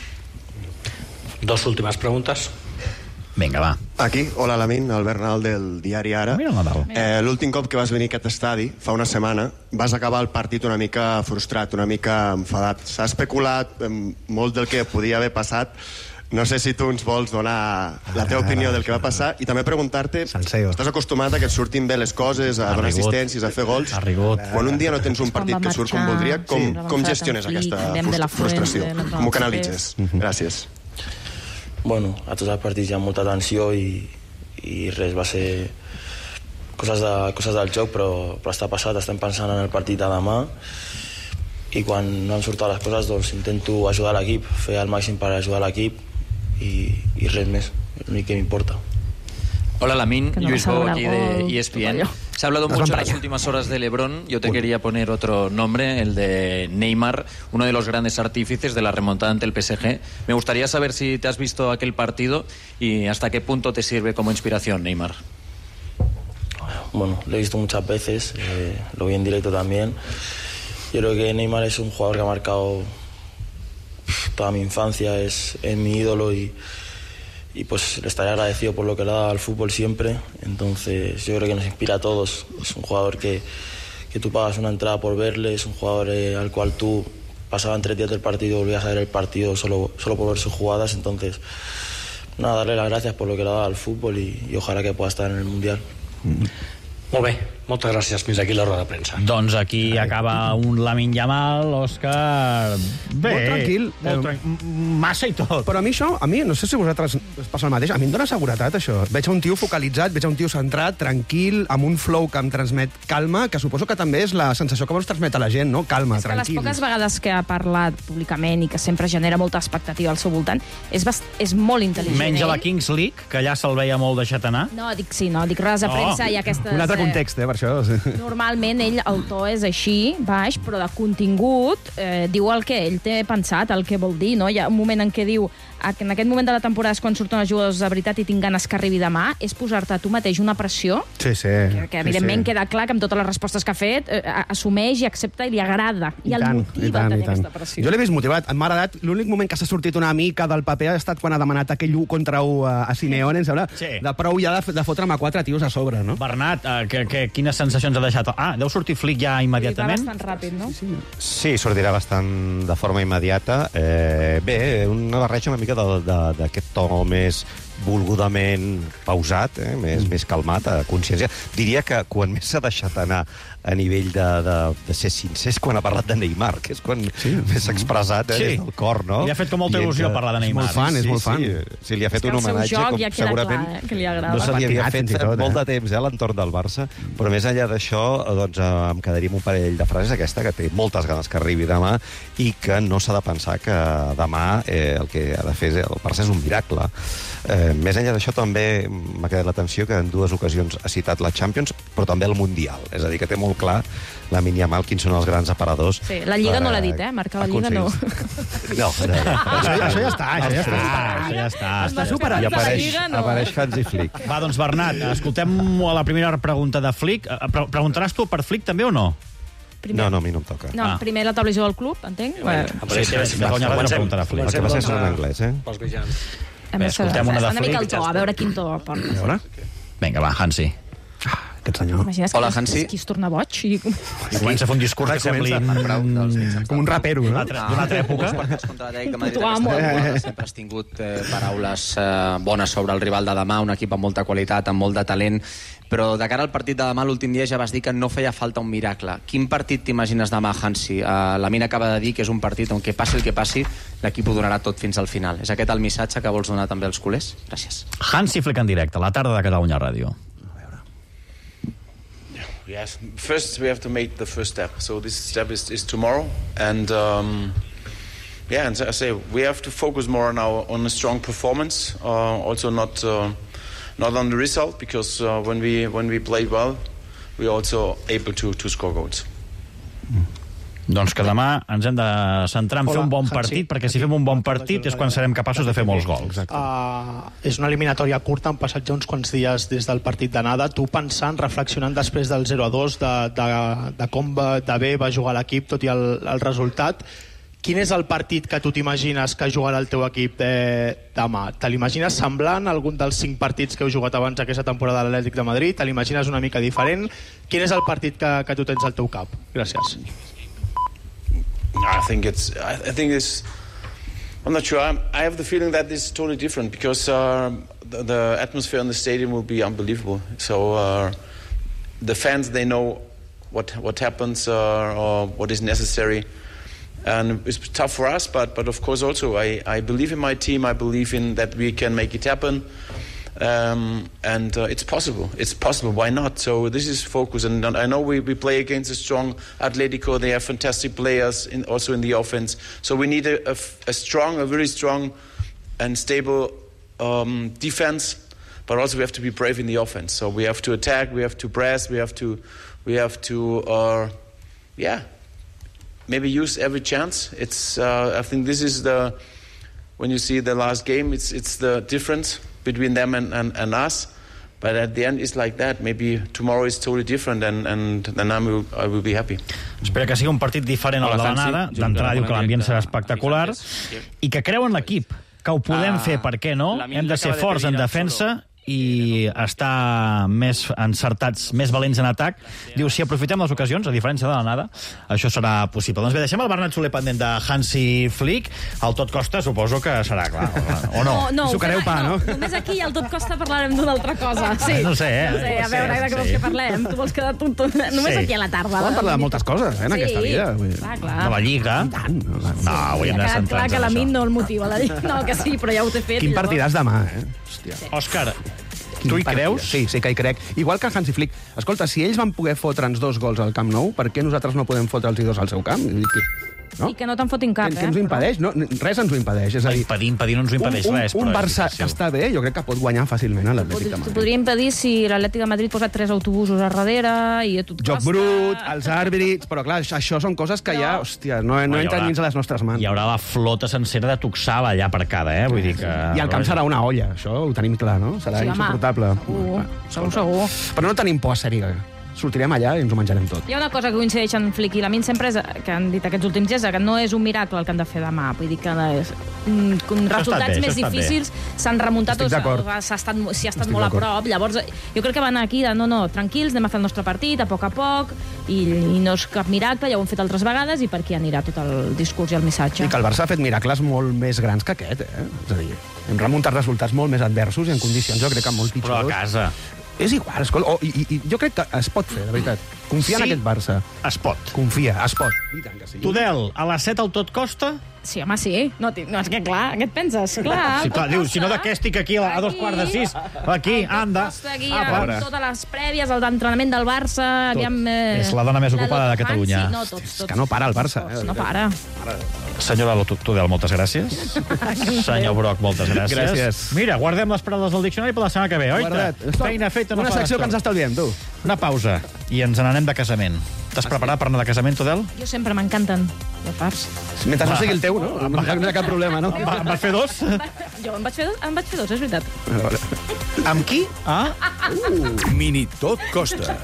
Dos últimas preguntes. Vinga, va. Aquí, hola Lamin, Albert Nal del diari Ara. Eh, L'últim cop que vas venir a aquest estadi, fa una setmana, vas acabar el partit una mica frustrat, una mica enfadat. S'ha especulat eh, molt del que podia haver passat. No sé si tu ens vols donar la teva opinió del que va passar i també preguntar-te, estàs acostumat a que et surtin bé les coses, a donar assistències, a fer gols. Quan un dia no tens un partit que surt com voldria, com, com gestiones aquesta frustració? Com ho canalitzes? Gràcies. Bueno, a tots els partits hi ha molta tensió i, i res, va ser coses, de, coses del joc, però, però està passat, estem pensant en el partit de demà i quan no han sortit les coses doncs intento ajudar l'equip, fer el màxim per ajudar l'equip i, i res més, és l'únic que m'importa. Hola Lamin, Que no Luis vas a Bo hablar aquí algo, de E S P N. todo Se ha hablado Nos mucho van en para las últimas horas de LeBron. Yo te quería poner otro nombre, el de Neymar, uno de los grandes artífices de la remontada ante el P S G. Me gustaría saber si te has visto aquel partido y hasta qué punto te sirve como inspiración, Neymar. Bueno, lo he visto muchas veces, eh, lo vi en directo también. Yo creo que Neymar es un jugador que ha marcado toda mi infancia, es, es mi ídolo y, y pues le estaré agradecido por lo que le ha dado al fútbol siempre. Entonces yo creo que nos inspira a todos. Es un jugador que, que tú pagas una entrada por verle, es un jugador eh, al cual tú pasaban tres días del partido, volvías a ver el partido solo, solo por ver sus jugadas. Entonces, nada, darle las gracias por lo que le ha dado al fútbol y, y ojalá que pueda estar en el Mundial. Molt bé, moltes gràcies. Fins aquí la roda de premsa. Doncs aquí Ai. acaba un Lamine Yamal, Òscar... Bé, molt tranquil. Molt tran... Massa i tot. Però a mi això, a mi, no sé si vosaltres us passa el mateix, a mi em dóna seguretat, això. Veig un tio focalitzat, veig un tio centrat, tranquil, amb un flow que em transmet calma, que suposo que també és la sensació que vols transmetre a la gent, no? Calma, és que tranquil. les poques vegades que ha parlat públicament i que sempre genera molta expectativa al seu voltant, és, bast... és molt intel·ligent. Menys a la Kings League, que allà se'l veia molt deixat anar. No, dic sí, no, dic res de premsa oh. i aquestes... Un altre context, eh, per això. Normalment ell, el to és així, baix, però de contingut eh, diu el que ell té pensat, el que vol dir, no? Hi ha un moment en què diu que en aquest moment de la temporada és quan surten els jugadors de veritat i tinc ganes que arribi demà, és posar-te a tu mateix una pressió sí, sí. que, que evidentment sí, sí. queda clar que amb totes les respostes que ha fet eh, assumeix i accepta i li agrada i, I el tant, motiva i tant, tenir i tant. Aquesta pressió. Jo l'he vist motivat, m'ha agradat, l'únic moment que s'ha sortit una mica del paper ha estat quan ha demanat aquell u contra u a, a Simeone, em sembla, sí. de prou ja de, de fotre'm a quatre tios a sobre, no? Bernat, eh, que, que, quines sensacions ha deixat? Ah, deu sortir Flick ja immediatament? Sí, va bastant ràpid, no? Sí, sí, sortirà bastant de forma immediata. Eh, bé, una barreja una mica de, de, d'aquest to més volgudament pausat, eh? més, mm. més calmat, a consciència. Diria que quan més s'ha deixat anar a nivell de, de, de ser sincer és quan ha parlat de Neymar, que és quan sí. més s'ha expressat eh, sí. des del cor, no? Li ha fet com molta il·lusió parlar de Neymar. És molt fan, és sí, molt fan. Sí, sí, li ha fet és un homenatge, joc, com ja segurament clar, eh, que li agrada. no se li havia fet tot, eh? molt de temps eh, a l'entorn del Barça, però més enllà d'això doncs, em quedaria amb un parell de frases, aquesta, que té moltes ganes que arribi demà i que no s'ha de pensar que demà eh, el que ha de fer el Barça és un miracle. Eh, més enllà d'això també m'ha quedat l'atenció que en dues ocasions ha citat la Champions, però també el Mundial. És a dir, que té molt clar Lamine Yamal quins són els grans aparadors. Sí, la Lliga no l'ha dit, eh? Marcar la Lliga no. No, no, no. Això, això ja està, això ja està. Això ja està. Està superat. I apareix, no. apareix Hansi Flick. Va, doncs Bernat, escoltem la primera pregunta de Flick. Pre Preguntaràs tu per Flick també o no? Primer. No, no, a mi no em toca. No, ah. primer la televisió del club, entenc? Bueno, sí, sí, sí, Catalunya Ràdio no preguntarà Flick. El que va ser en anglès, eh? Pels mitjans. Bé, escoltem una de una mica el Flick. to, a veure quin to porta. A veure? Vinga, va, Hansi. Ah, aquest senyor. Imagines Hola, que Hansi. qui es torna boig i... I comença a fer un discurs que sembli com un rapero, no? D'una altra època. Uns partits contra l'Atlètic de Madrid aquesta temporada sempre has tingut eh, paraules eh, bones sobre el rival de demà, un equip amb molta qualitat, amb molt de talent, però de cara al partit de demà l'últim dia ja vas dir que no feia falta un miracle. Quin partit t'imagines demà, Hansi? Uh, la Mina acaba de dir que és un partit on que passi el que passi, l'equip ho donarà tot fins al final. És aquest el missatge que vols donar també als culers? Gràcies. Hansi Flick en directe, a la tarda de Catalunya Ràdio. Yes, first we have to make the first step. So this step is, is tomorrow, and um, yeah, and I say we have to focus more now on a strong performance. Uh, also not uh, not on the result, because uh, when we when we play well, we're also able to to score goals. Doncs que demà ens hem de centrar en fer un bon partit, perquè si fem un bon partit és quan serem capaços de fer molts gols. Uh, és una eliminatòria curta, han passat ja uns quants dies des del partit d'anada. Tu pensant, reflexionant després del zero a dos, de, de, de com va, de bé va jugar l'equip, tot i el, el resultat, quin és el partit que tu t'imagines que jugarà el teu equip de, demà? Te l'imagines semblant a algun dels cinc partits que heu jugat abans aquesta temporada a l'Atlètic de Madrid? Te l'imagines una mica diferent? Quin és el partit que, que tu tens al teu cap? Gràcies. I think it's. I think it's. I'm not sure. I'm, I have the feeling that this is totally different because uh, the, the atmosphere in the stadium will be unbelievable. So uh, the fans, they know what what happens uh, or what is necessary, and it's tough for us. But but of course also I I believe in my team. I believe in that we can make it happen. Um, and uh, it's possible. It's possible. Why not? So this is focus. And, and I know we, we play against a strong Atletico. They have fantastic players in, also in the offense. So we need a, a, a strong, a very strong and stable um, defense. But also we have to be brave in the offense. So we have to attack. We have to press. We have to, we have to, uh, yeah, maybe use every chance. It's. Uh, I think this is the. When you see the last game, it's it's the difference between them and, and, and us, but at the end it's like that. Maybe tomorrow is totally different, and, and then I will, I will be happy. Espera que sigui un partit diferent al de l'anada. D'entrada diu que l'ambient serà espectacular i que creu en l'equip, que ho podem fer, per què no? Hem de ser forts en defensa i estar més encertats, més valents en atac. Diu, si aprofitem les ocasions, a diferència de l'anada, això serà possible. Doncs bé, deixem el Bernat Soler pendent de Hansi Flick. El tot costa suposo que serà, clar, o no? No, no, Sucareu pa, no? no? Només aquí al tot costa parlarem d'una altra cosa. Sí. No sé, eh? No sé, a veure, de què vols que parlem? Tu vols quedar tu, tu, només Sí. aquí a la tarda. Vam parlar de moltes coses, eh, en Sí, aquesta vida. clar, clar. De la Lliga? I tant. No, avui hem de Ha quedat clar centrar-nos que en la això. Min no el motiva. La... No, que sí, però ja ho té fet. Quin i llavors- partidàs demà, eh? Hòstia. Òscar, Quin tu hi partit. creus? Sí, sí que hi crec. Igual que Hansi Flick. Escolta, si ells van poder fotre'ns dos gols al Camp Nou, per què nosaltres no podem fotre'ls dos al seu camp? Vull dir que, no? I que no te'n fotin cap, Què eh? ens ho impedeix? No, res ens ho impedeix. És a dir, impedir, impedir no ens ho impedeix un, un, res, un però és Barça difícil. que està bé, jo crec que pot guanyar fàcilment a l'Atlètic de T'ho Madrid. podria impedir si l'Atlètic de Madrid posa tres autobusos a darrere i a tot Joc costa. brut, els àrbitres... Però clar, això són coses que ja, hòstia, no, no hi entren haurà- dins a les nostres mans. Hi haurà la flota sencera de Tuxaba allà per cada, eh? Vull dir que... I el camp serà una olla, això ho tenim clar, no? Serà Sí, home, insuportable. segur, segur, segur. Però no tenim por a ser-hi. Sortirem allà i ens ho menjarem tot. Hi ha una cosa que coincideixen Flick i Lamin sempre, és, que han dit aquests últims dies, que no és un miracle el que han de fer demà. Vull dir que és, mm, con Això ha estat resultats bé, més això ha estat difícils s'han remuntat, Estic d'acord. o s'ha estat, s'hi ha estat Estic molt a d'acord. prop. Llavors, jo crec que van aquí de no, no, tranquils, anem a fer el nostre partit a poc a poc, i, i no és cap miracle, ja ho hem fet altres vegades, i per aquí anirà tot el discurs i el missatge. I que el Barça ha fet miracles molt més grans que aquest, eh? És a dir, hem remuntat resultats molt més adversos i en condicions, jo crec que molt pitjors. Però a casa. És igual, escolta, oh, i, i, i jo crec que es pot fer, de veritat. Confia Sí, en aquest Barça. Es pot. Confia, es pot. I tant que sí. Tudel, a les set al tot costa? Sí, home, sí. No, ti- no és que clar, què et penses? Clar, Sí, clar, diu, si no de què estic aquí a, a dos quarts de sis? Aquí, anda. Costa aquí, Ah, amb pobra. totes les prèvies, el d'entrenament del Barça... Aviam, eh, És la dona més ocupada de Lalo Catalunya. Fancy, No, tots, tots. És que no para el Barça. Eh? No para. Senyora Tudel, moltes gràcies. Senyor Broc, moltes gràcies. Gràcies. Mira, guardem les paraules del diccionari per la setmana que ve, oi? Guardat. Feina feta, no Una fa secció que destorb. ens estalviem, tu. Una pausa i ens n'anem de casament. T'has preparat per anar de casament, Tudel? Jo sempre m'encanten de parts. Mentre no sigui el teu, no? No hi ha cap problema, no? Va, vas fer dos? Jo em vaig fer dos, em vaig fer dos, és veritat. Amb qui? Ah? Uh, Mini Tot Costa.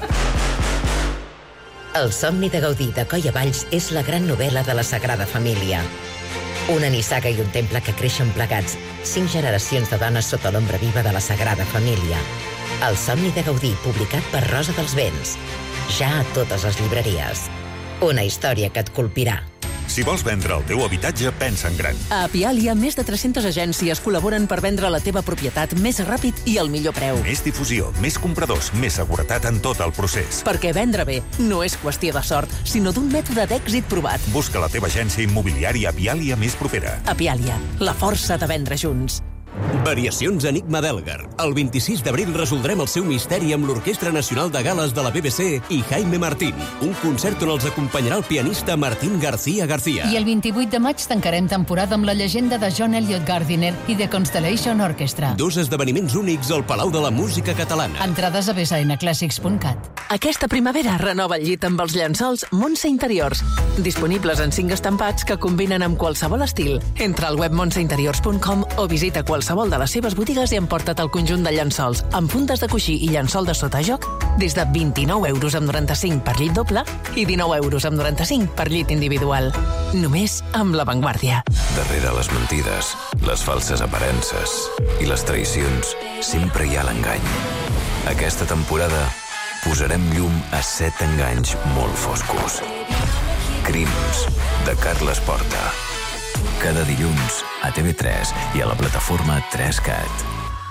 El somni de Gaudí de Coll Valls és la gran novel·la de la Sagrada Família. Una nissaga i un temple que creixen plegats, cinc generacions de dones sota l'ombra viva de la Sagrada Família. El somni de Gaudí, publicat per Rosa dels Vents. Ja a totes les llibreries. Una història que et colpirà. Si vols vendre el teu habitatge, pensa en gran. A Apialia, més de tres-centes agències col·laboren per vendre la teva propietat més ràpid i al millor preu. Més difusió, més compradors, més seguretat en tot el procés. Perquè vendre bé no és qüestió de sort, sinó d'un mètode d'èxit provat. Busca la teva agència immobiliària Apialia més propera. Apialia, la força de vendre junts. Variacions Enigma d'Elgar. El vint-i-sis d'abril resoldrem el seu misteri amb l'Orquestra Nacional de Gales de la B B C i Jaime Martín. Un concert on els acompanyarà el pianista Martín García García. I el vint-i-vuit de maig tancarem temporada amb la llegenda de John Elliot Gardiner i The Constellation Orchestra. Dos esdeveniments únics al Palau de la Música Catalana. Entrades a b s n classics punt cat. Aquesta primavera renova el llit amb els llençols Montse Interiors. Disponibles en cinc estampats que combinen amb qualsevol estil. Entra al web montse interiors punt com o visita qualsevol de les seves botigues i emporta't el conjunt de llençols amb fundes de coixí i llençol de sotajoc des de vint-i-nou euros amb noranta-cinc per llit doble i dinou euros amb noranta-cinc per llit individual. Només amb La Vanguardia. Darrere les mentides, les falses aparences i les traïcions sempre hi ha l'engany. Aquesta temporada posarem llum a set enganys molt foscos. Crims, de Carles Porta. Cada dilluns a T V tres i a la plataforma tres cat.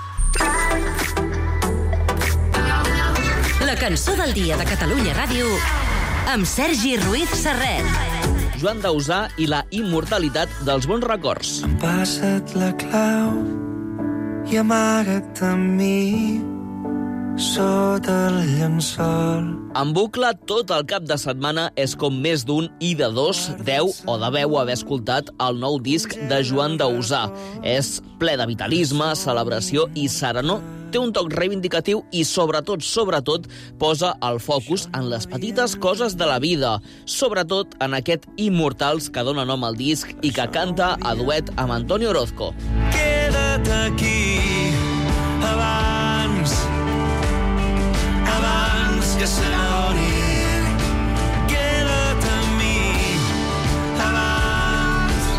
La cançó del dia de Catalunya Ràdio amb Sergi Ruiz Serret. Joan Dausà i la immortalitat dels bons records. Passa't la clau i amaga't amb mi sota el llençol. En bucle, tot el cap de setmana és com més d'un i de dos, deu o deveu haver escoltat el nou disc de Joan Dausà. És ple de vitalisme, celebració i serenor. Té un toc reivindicatiu i, sobretot, sobretot, posa el focus en les petites coses de la vida. Sobretot en aquest Immortals que dona nom al disc i que canta a duet amb Antonio Orozco. Queda't aquí abans abans que s'adoni. Queda't amb mi abans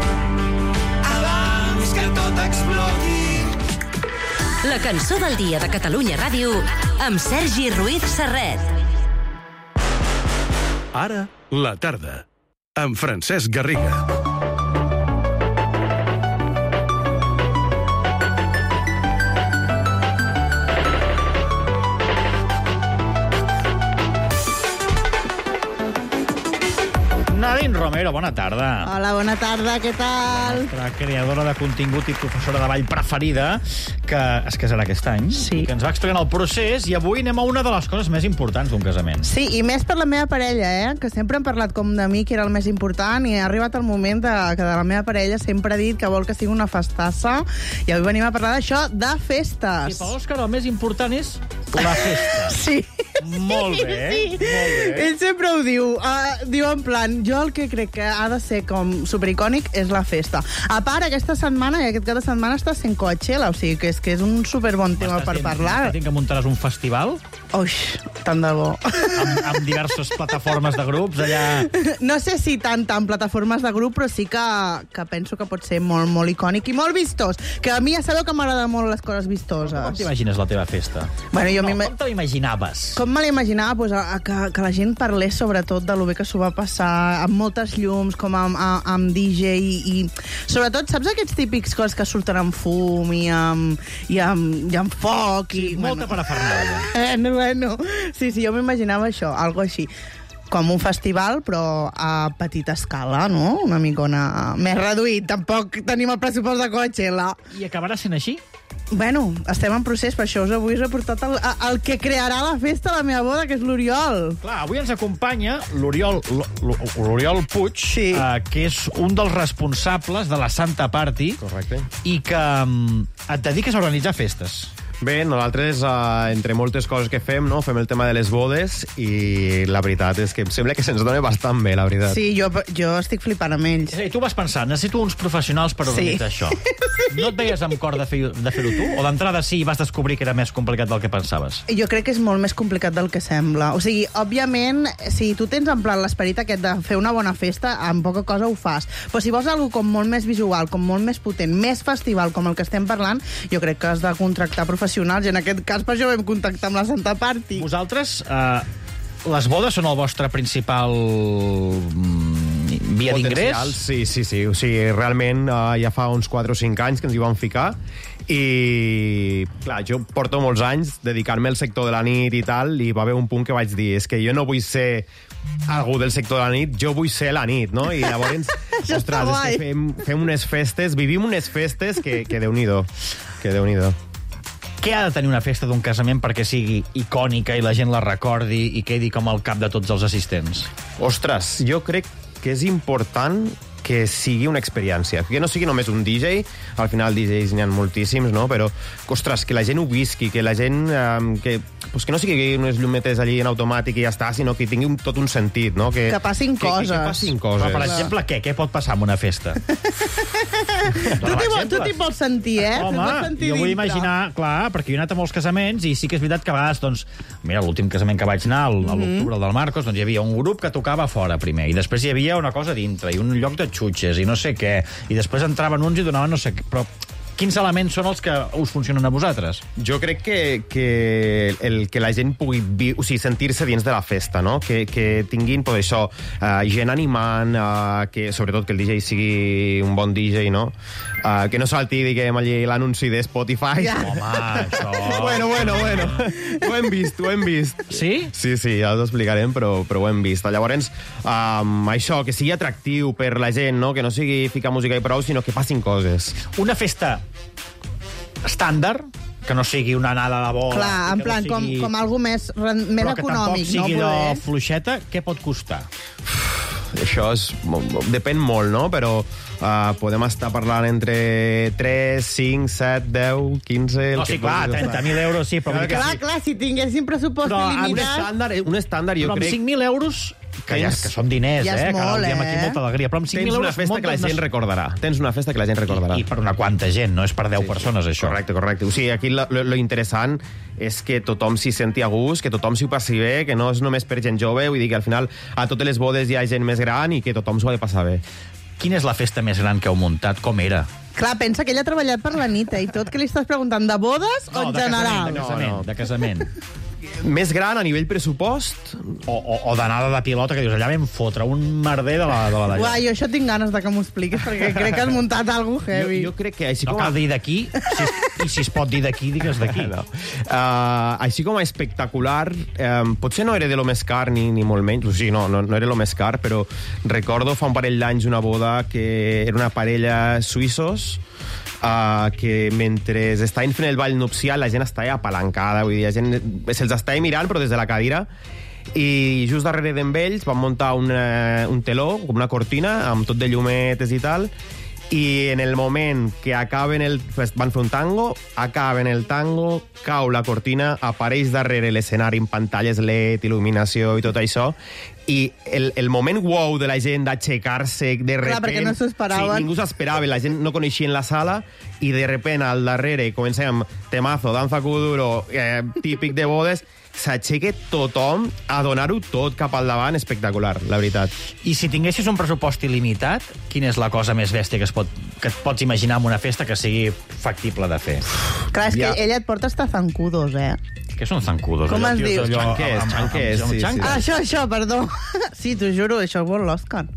abans que tot exploti. La cançó del dia de Catalunya Ràdio amb Sergi Ruiz Serret. Ara, la tarda, amb Francesc Garriga. Nadine Romero, bona tarda. Hola, bona tarda, què tal? La creadora de contingut i professora de ball preferida, que es casarà aquest any, sí. Que ens va explicant el procés, i avui anem a una de les coses més importants d'un casament. Sí, i més per la meva parella, eh? Que sempre han parlat com de mi, que era el més important, i ha arribat el moment de, que de la meva parella sempre ha dit que vol que sigui una festassa, i avui venim a parlar d'això, de festes. I per l'Òscar el més important és la festa. Sí. Molt bé, sí. Molt bé. Ell sempre ho diu. Uh, diu en plan, jo el que crec que ha de ser com supericònic és la festa. A part, aquesta setmana, i aquest cap de setmana, està sent Coachella, o sigui que és que és un superbon tema per parlar. Tinc que muntaràs un festival? Oix, tant de bo. Amb, amb diverses plataformes de grups, allà... No sé si tant en plataformes de grup, però sí que, que penso que pot ser molt, molt icònic i molt vistós. Que a mi ja sabeu que m'agraden molt les coses vistoses. Com t'imagines la teva festa? Bueno, jo no, com te l'imaginaves? Com me l'imaginava? Pues, a, a, que, que la gent parlés sobretot de lo bé que s'ho va passar, amb moltes llums, com amb, amb, amb D J, i, i sobretot, saps aquests típics coses que surten amb fum i amb, i amb, i amb foc? Sí, i, molta bueno, parafernàlia. Eh, no, bueno, sí, sí, jo m'imaginava això, algo així. Com un festival, però a petita escala, no? Una micona més reduït. Tampoc tenim el pressupost de Coachella. I acabarà sent així? Bueno, estem en procés, per això us avui us he portat el, el que crearà la festa de la meva boda, que és l'Oriol. Clar, avui ens acompanya l'Oriol l'Oriol Puig, sí. eh, que és un dels responsables de la Santa Party. Correcte. I que um, et dediques a organitzar festes. Bé, nosaltres, uh, entre moltes coses que fem, no, fem el tema de les bodes, i la veritat és que em sembla que se'ns dona bastant bé, la veritat. Sí, jo, jo estic flipant amb ells. És a dir, tu vas pensar, necessito uns professionals per organitzar sí. això. No et veies amb cor de fer-ho de fer tu? O d'entrada sí vas descobrir que era més complicat del que pensaves? Jo crec que és molt més complicat del que sembla. O sigui, òbviament, si tu tens en plan l'esperit aquest de fer una bona festa, amb poca cosa ho fas. Però si vols alguna com molt més visual, com molt més potent, més festival, com el que estem parlant, jo crec que has de contractar professionals, i en aquest cas per això vam contactar amb la Santa Party. Vosaltres, eh, les bodes són el vostre principal mm, via d'ingrés? Sí, sí, sí. O sigui, realment eh, ja fa uns quatre o cinc anys que ens hi vam ficar, i clar, jo porto molts anys dedicant-me al sector de la nit i tal, i va haver un punt que vaig dir, és que jo no vull ser algú del sector de la nit, jo vull ser la nit, no? I llavors, ostres, és que fem, fem unes festes, vivim unes festes que, que Déu-n'hi-do, que Déu-n'hi-do. Què ha de tenir una festa d'un casament perquè sigui icònica i la gent la recordi i quedi com al cap de tots els assistents? Ostres, jo crec que és important que sigui una experiència, que no sigui només un D J, al final D Js n'hi ha moltíssims, no? Però, ostres, que la gent ho visqui, que la gent... Eh, que, pues que no sigui unes llumetes allí en automàtic i ja està, sinó que tingui un, tot un sentit, no? Que, que passin que, coses. Que, que passin coses. Però, per exemple, què? Què pot passar en una festa? Tu t'hi vols sentir, eh? Home, jo vull imaginar, clar, perquè jo he anat a molts casaments i sí que és veritat que a vegades, doncs, mira, l'últim casament que vaig anar, a l'octubre, el del Marcos, doncs hi havia un grup que tocava fora primer, i després hi havia una cosa dintre, i un lloc de xutxes, i no sé què, i després entraven uns i donaven no sé què, però quins elements són els que us funcionen a vosaltres? Jo crec que, que el que la gent pugui vi, o sigui, sentir-se dins de la festa, no? Que, que tinguin, pues, això, uh, gent animant, uh, que sobretot que el D J sigui un bon D J, no? Uh, que no salti, diguem, allí l'anunci de Spotify. Ja. Home, això... bueno, bueno, bueno. Ho hem vist, ho hem vist. Sí? Sí, sí, ja us ho explicarem, però, però ho hem vist. Llavors, um, això, que sigui atractiu per la gent, no? Que no sigui ficar música i prou, sinó que passin coses. Una festa estàndard, que no sigui una anada de bola... Clar, en plan, no sigui... com, com algú més, més però econòmic. Però que tampoc sigui no de fluixeta, què pot costar? Això és, depèn molt, no? Però uh, podem estar parlant entre tres, cinc, set, deu, quinze... No, sí, clar, trenta mil euros, sí, però... Clar, clar, clar, si tinguéssim pressupost però il·limitat... un estàndard, un estàndard jo però crec... amb cinc mil euros... Que, ja, que són diners, ja eh? Molt, que ara diem eh? aquí molta alegria. Però amb cinc mil Tens euros... una festa que la gent recordarà. Tens una festa que la gent recordarà. I, I per una quanta gent, no és per deu sí, persones, això. Correcte, correcte. O sigui, aquí lo, lo, lo interessant és que tothom s'hi senti a gust, que tothom s'hi passi bé, que no és només per gent jove, vull dir que al final a totes les bodes hi ha gent més gran i que tothom s'ho ha de passar bé. Quina és la festa més gran que heu muntat? Com era? Clar, pensa que ell ha treballat per la nit, eh? I tot que li estàs preguntant de bodes no, o en general? De casament, no, no. de casament. Més gran a nivell pressupost? O, o, o d'anada de pilota, que dius, allà vam fotre un merder de la de la d'allà. Uai, jo això tinc ganes de que m'ho expliquis, perquè crec que has muntat alguna cosa heavy. Jo, jo crec que així no com... cal dir d'aquí, si, i si es pot dir d'aquí, digues d'aquí. No. Uh, així com a espectacular, um, potser no era de lo més car ni, ni molt menys, o sigui, no, no, no era lo més car, però recordo fa un parell d'anys una boda que era una parella suïssos, Uh, que mentre estaven fent el ball nupcial la gent estava apalancada, vull dir, la gent se'ls estava mirant però des de la cadira, i just darrere d'ells van muntar una, un teló, com una cortina amb tot de llumetes i tal, i en el moment que acaben el... van fer un tango, acaben el tango, cau la cortina, apareix darrere l'escenari amb pantalles L E D, il·luminació i tot això, i el, el moment wow de la gent d'aixecar-se de repent... Clar, perquè no s'ho esperaven. Sí, ningú s'esperava, la gent no coneixia la sala, i de repent al darrere comencem temazo, danza kuduro, eh, típic de bodes, s'aixeca tothom a donar-ho tot cap al davant, espectacular, la veritat. I si tinguessis un pressupost il·limitat, quina és la cosa més bèstia que, es pot, que et pots imaginar en una festa que sigui factible de fer? Clar, és Ja. que ella et porta hasta zancudos, eh? Què són zancudos? Com es diu? Xanquers, xanquers, sí, sí. Ah, això, això, perdó. Sí, t'ho juro, això vol l'Òscar.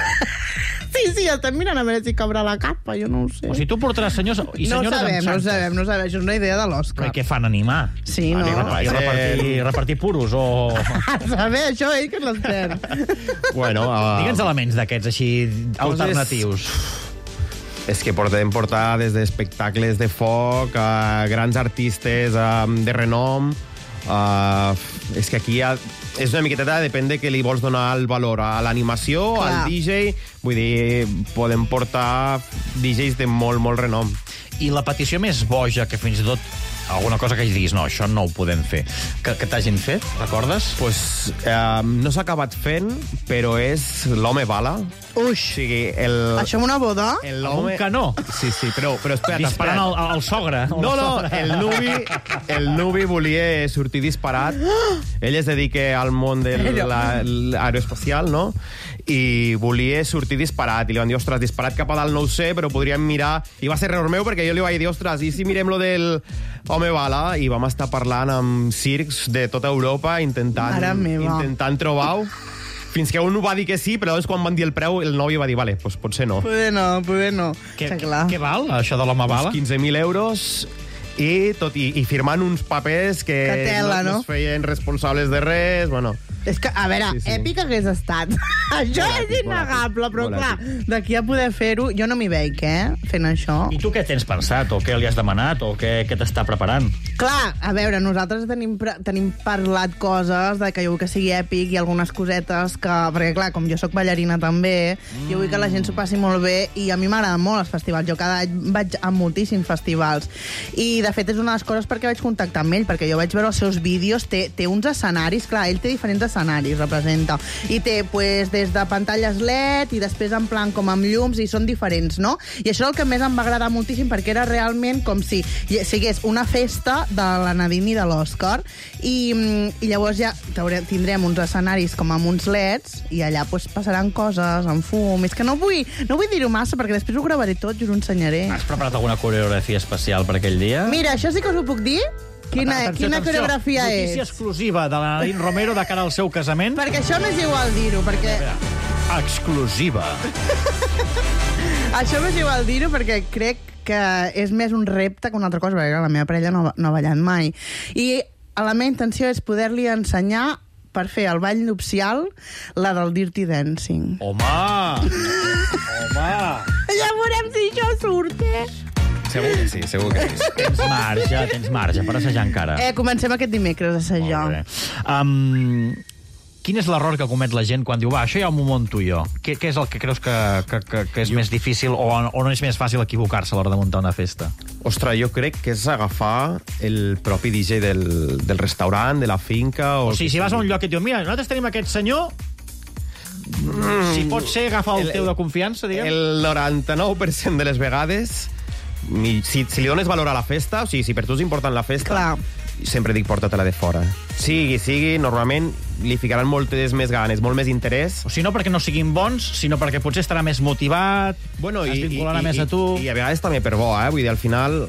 Sí, sí, estem mirant a veure si cobra la capa, jo no ho sé. O sigui, tu portaràs senyors i no senyores sabem, amb no xanques. sabem, no sabem, això és una idea de l'Òscar. Però què fan, animar? Sí, no? I repartir, repartir puros o... A saber, això ell que és l'expert. Bueno, uh... Digue'ns elements d'aquests així alternatius. És que podem portar des d'espectacles de foc a grans artistes um, de renom. Uh, és que aquí ha, és una miqueteta, depèn de què li vols donar el valor a l'animació, Clar. al D J. Vull dir, podem portar D Js de molt, molt renom. I la petició més boja, que fins i tot alguna cosa que diguis, no, això no ho podem fer, que, que t'hagin fet, recordes? Pues, eh, no s'ha acabat fent, però és l'home bala. Uix. O sigui, el... Això amb una boda? Amb un canó? Sí, sí, però, però espera't, Disparant espera't. el, el sogre. No, no, el nuvi, el nuvi volia sortir disparat. Ell es dedica al món de l'aeroespacial, no? I volia sortir disparat. I li van dir, ostres, disparat cap a dalt no ho sé, però podríem mirar... I va ser error meu, perquè jo li vaig dir, ostres, i si mirem lo del home bala? I vam estar parlant amb circs de tota Europa, intentant, intentant trobar-ho. Fins que un va dir que sí, però és quan van dir el preu, el nòvio va dir, vale, doncs potser no. Poder no, poder no. Què, què val, això de l'home bala? Uns quinze mil euros i, tot, i, i firmant uns papers que, que tela, no, no? no es feien responsables de res, bueno... És que, a veure, sí, sí. èpic hagués estat. Això és innegable, però clar, d'aquí a poder fer-ho, jo no m'hi veig, eh, fent això. I tu què tens pensat? O què li has demanat? O què, què t'està preparant? Clar, a veure, nosaltres tenim, tenim parlat coses de que jo vull que sigui èpic i algunes cosetes que... Perquè, clar, com jo sóc ballarina també, mm. jo vull que la gent s'ho passi molt bé i a mi m'agraden molt els festivals. Jo cada any vaig a moltíssims festivals. I, de fet, és una de les coses perquè vaig contactar amb ell, perquè jo vaig veure els seus vídeos, té, té uns escenaris, clar, ell té diferents escenaris, representa. I té, pues, des de pantalles L E D i després en plan com amb llums i són diferents, no? I això és el que més em va agradar moltíssim perquè era realment com si sigués una festa de la Nadine i de l'Òscar i, i llavors ja tindrem uns escenaris com amb uns L E Ds i allà pues, passaran coses amb fum. És que no vull, no vull dir-ho massa perquè després ho gravaré tot i us ho ensenyaré. Has preparat alguna coreografia especial per aquell dia? Mira, això sí que us ho puc dir. Quina, atenció, quina atenció. coreografia és? Notícia exclusiva de la Nadine Romero de cara al seu casament. Perquè això m'és igual dir-ho, perquè... Exclusiva. Això m'és igual dir-ho perquè crec que és més un repte que una altra cosa, perquè la meva parella no, no ha ballat mai. I la meva intenció és poder-li ensenyar per fer el ball nupcial la del Dirty Dancing. Home! Home! Ja veurem si això surt, eh? Segur que sí, segur que sí. Tens marge, tens marge per assajar encara. Eh, comencem aquest dimecres a assajar. Molt bé. Um, quin és l'error que comet la gent quan diu, va, això ja m'ho munto jo? Què, què és el que creus que, que, que, que és jo... més difícil o, o no és més fàcil equivocar-se a l'hora de muntar una festa? Ostres, jo crec que és agafar el propi D J del, del restaurant, de la finca... O, o sigui, si vas a un lloc i et diu, mira, nosaltres tenim aquest senyor... Mm, si pot ser, agafa el, el teu de confiança, diguem. El noranta-nou per cent de les vegades... Si, si li dones valor a la festa, o sigui, si per tu és important la festa, clar, sempre dic porta-te-la de fora. Sigui, sigui, normalment li ficaran moltes més ganes, molt més interès. O sigui, no perquè no siguin bons, sinó perquè potser estarà més motivat, bueno, es i, vincularà i, més a tu... I, I a vegades també per bo, eh? Vull dir, al final...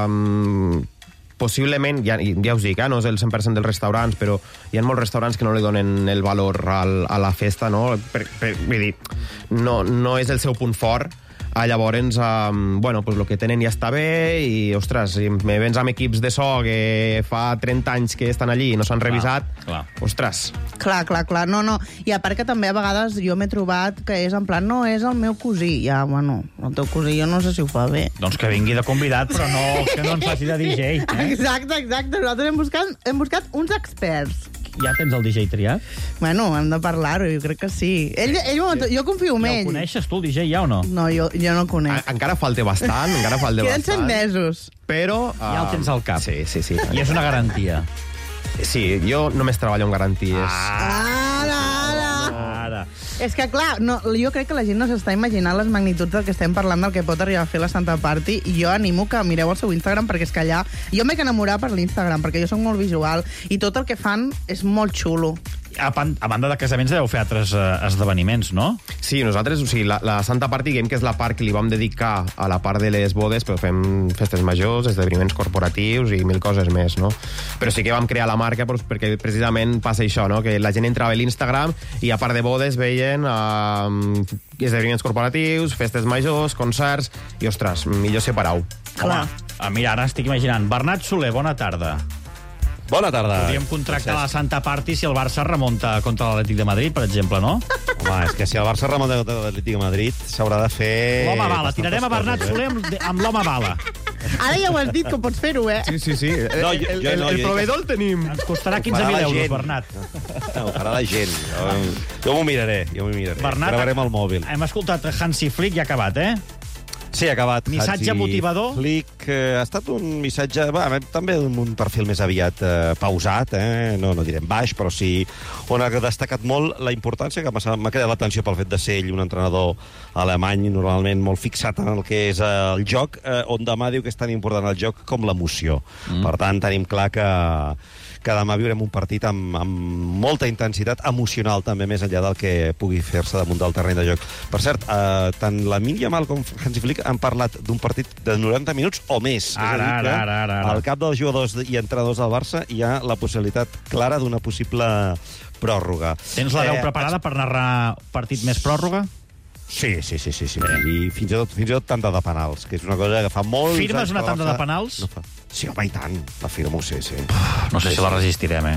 Um, possiblement, ja, ja us dic, eh, no és el cent per cent dels restaurants, però hi ha molts restaurants que no li donen el valor al, a la festa, no? Per, per, vull dir, no, no és el seu punt fort. Ah, llavors, um, bueno, pues lo que tenen ja està bé i, ostres, si me vens amb equips de so que fa trenta anys que estan allí i no s'han revisat, clar. Ostres. Clar, clar, clar, no, no. I a part que també a vegades jo m'he trobat que és en plan, no, és el meu cosí. Ja, bueno, el teu cosí jo no sé si ho fa bé. Doncs que vingui de convidat, però no, que no ens faci de D J. Eh? Exacte, exacte. Nosaltres hem buscat, hem buscat uns experts. Ja tens el D J triat? Bueno, hem de parlar-ho, jo crec que sí. Ell, ell, jo confio en ja ell. Ja el coneixes tu, el D J, ja o no? No, jo, jo no el conec. A, encara falta bastant, encara falta Queden bastant. Queden set mesos. Però... Uh, ja el tens al cap. Sí, sí, sí. I és una garantia. Sí, jo només treballo amb garanties. Ah, ara, ara. Ara. És que, clar, no, jo crec que la gent no s'està imaginant les magnituds del que estem parlant, del que pot arribar a fer la Santa Party, i jo animo que mireu el seu Instagram, perquè és que allà... Jo m'he enamorat per l'Instagram, perquè jo soc molt visual, i tot el que fan és molt xulo. A, a banda de casaments deveu fer altres uh, esdeveniments, no? Sí, nosaltres, o sigui, la, la Santa Party, diguem que és la part que li vam dedicar a la part de les bodes, però fem festes majors, esdeveniments corporatius i mil coses més, no? Però sí que vam crear la marca doncs, perquè precisament passa això, no? Que la gent entrava a l'Instagram i a part de bodes veien uh, esdeveniments corporatius, festes majors, concerts, i ostres, millor separar-ho. Clar. Ah, mira, ara estic imaginant. Bernat Soler, bona tarda. Bona tarda. Podríem contractar la Santa Party si el Barça remunta contra l'Atlètic de Madrid, per exemple, no? Home, és que si el Barça remunta contra l'Atlètic de Madrid s'haurà de fer... L'home bala. Tirarem a Bernat coses, Soler amb, amb l'home bala. Ara ja ho has dit, que pots fer-ho, eh? Sí, sí, sí. No, jo, el, jo, el, no, el jo, proveïdor el tenim. Ens costarà quinze mil euros, Bernat. No, ho farà la gent. Jo, jo m'ho miraré, jo m'ho miraré. Bernat, gravarem el mòbil. Hem escoltat Hansi Flick i ha acabat, eh? Sí, ha acabat. Missatge Hansi motivador? Flick eh, ha estat un missatge... Va, també un perfil més aviat eh, pausat, eh? no, no direm baix, però sí on ha destacat molt la importància, que m'ha quedat l'atenció pel fet de ser ell un entrenador alemany, normalment molt fixat en el que és el joc, eh, on demà diu que és tan important el joc com l'emoció. Mm. Per tant, tenim clar que... que demà viurem un partit amb, amb molta intensitat emocional, també, més enllà del que pugui fer-se damunt del terreny de joc. Per cert, eh, tant la Lamine Yamal com Hansi Flick han parlat d'un partit de noranta minuts o més. Ara, és a dir, que ara, ara, ara. al cap dels jugadors i entrenadors del Barça hi ha la possibilitat clara d'una possible pròrroga. Tens la veu Eh, preparada per narrar partit més pròrroga? Sí, sí, sí, sí, sí. I fins i tot, fins i tot tanda de penals, que és una cosa que fa molts Firmes anys una que tanda Barça de penals? No fa. Sí, home, i tant. La firmo, sí, sí. No sé si la resistirem, eh?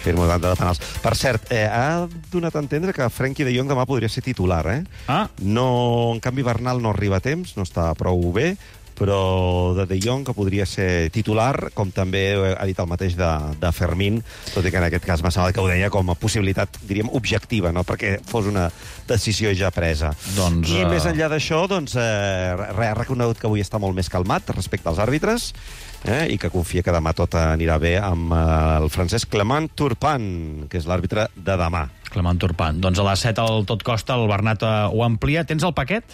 Firmo tanta de penals. Per cert, eh, ha donat a entendre que Frenkie de Jong demà podria ser titular, eh? Ah. No, en canvi, Bernal no arriba a temps, no està prou bé, però de De Jong, que podria ser titular, com també ha dit el mateix de, de Fermín, tot i que en aquest cas m'ha semblat que ho deia com a possibilitat, diríem, objectiva, no perquè fos una decisió ja presa. Doncs, I uh... més enllà d'això, doncs, eh, re, ha reconegut que avui està molt més calmat respecte als àrbitres, eh, i que confia que demà tot anirà bé amb eh, el francès Clement Turpin, que és l'àrbitre de demà. Clement Turpin. Doncs a les set al Tot Costa el Bernat ho amplia. Tens el paquet?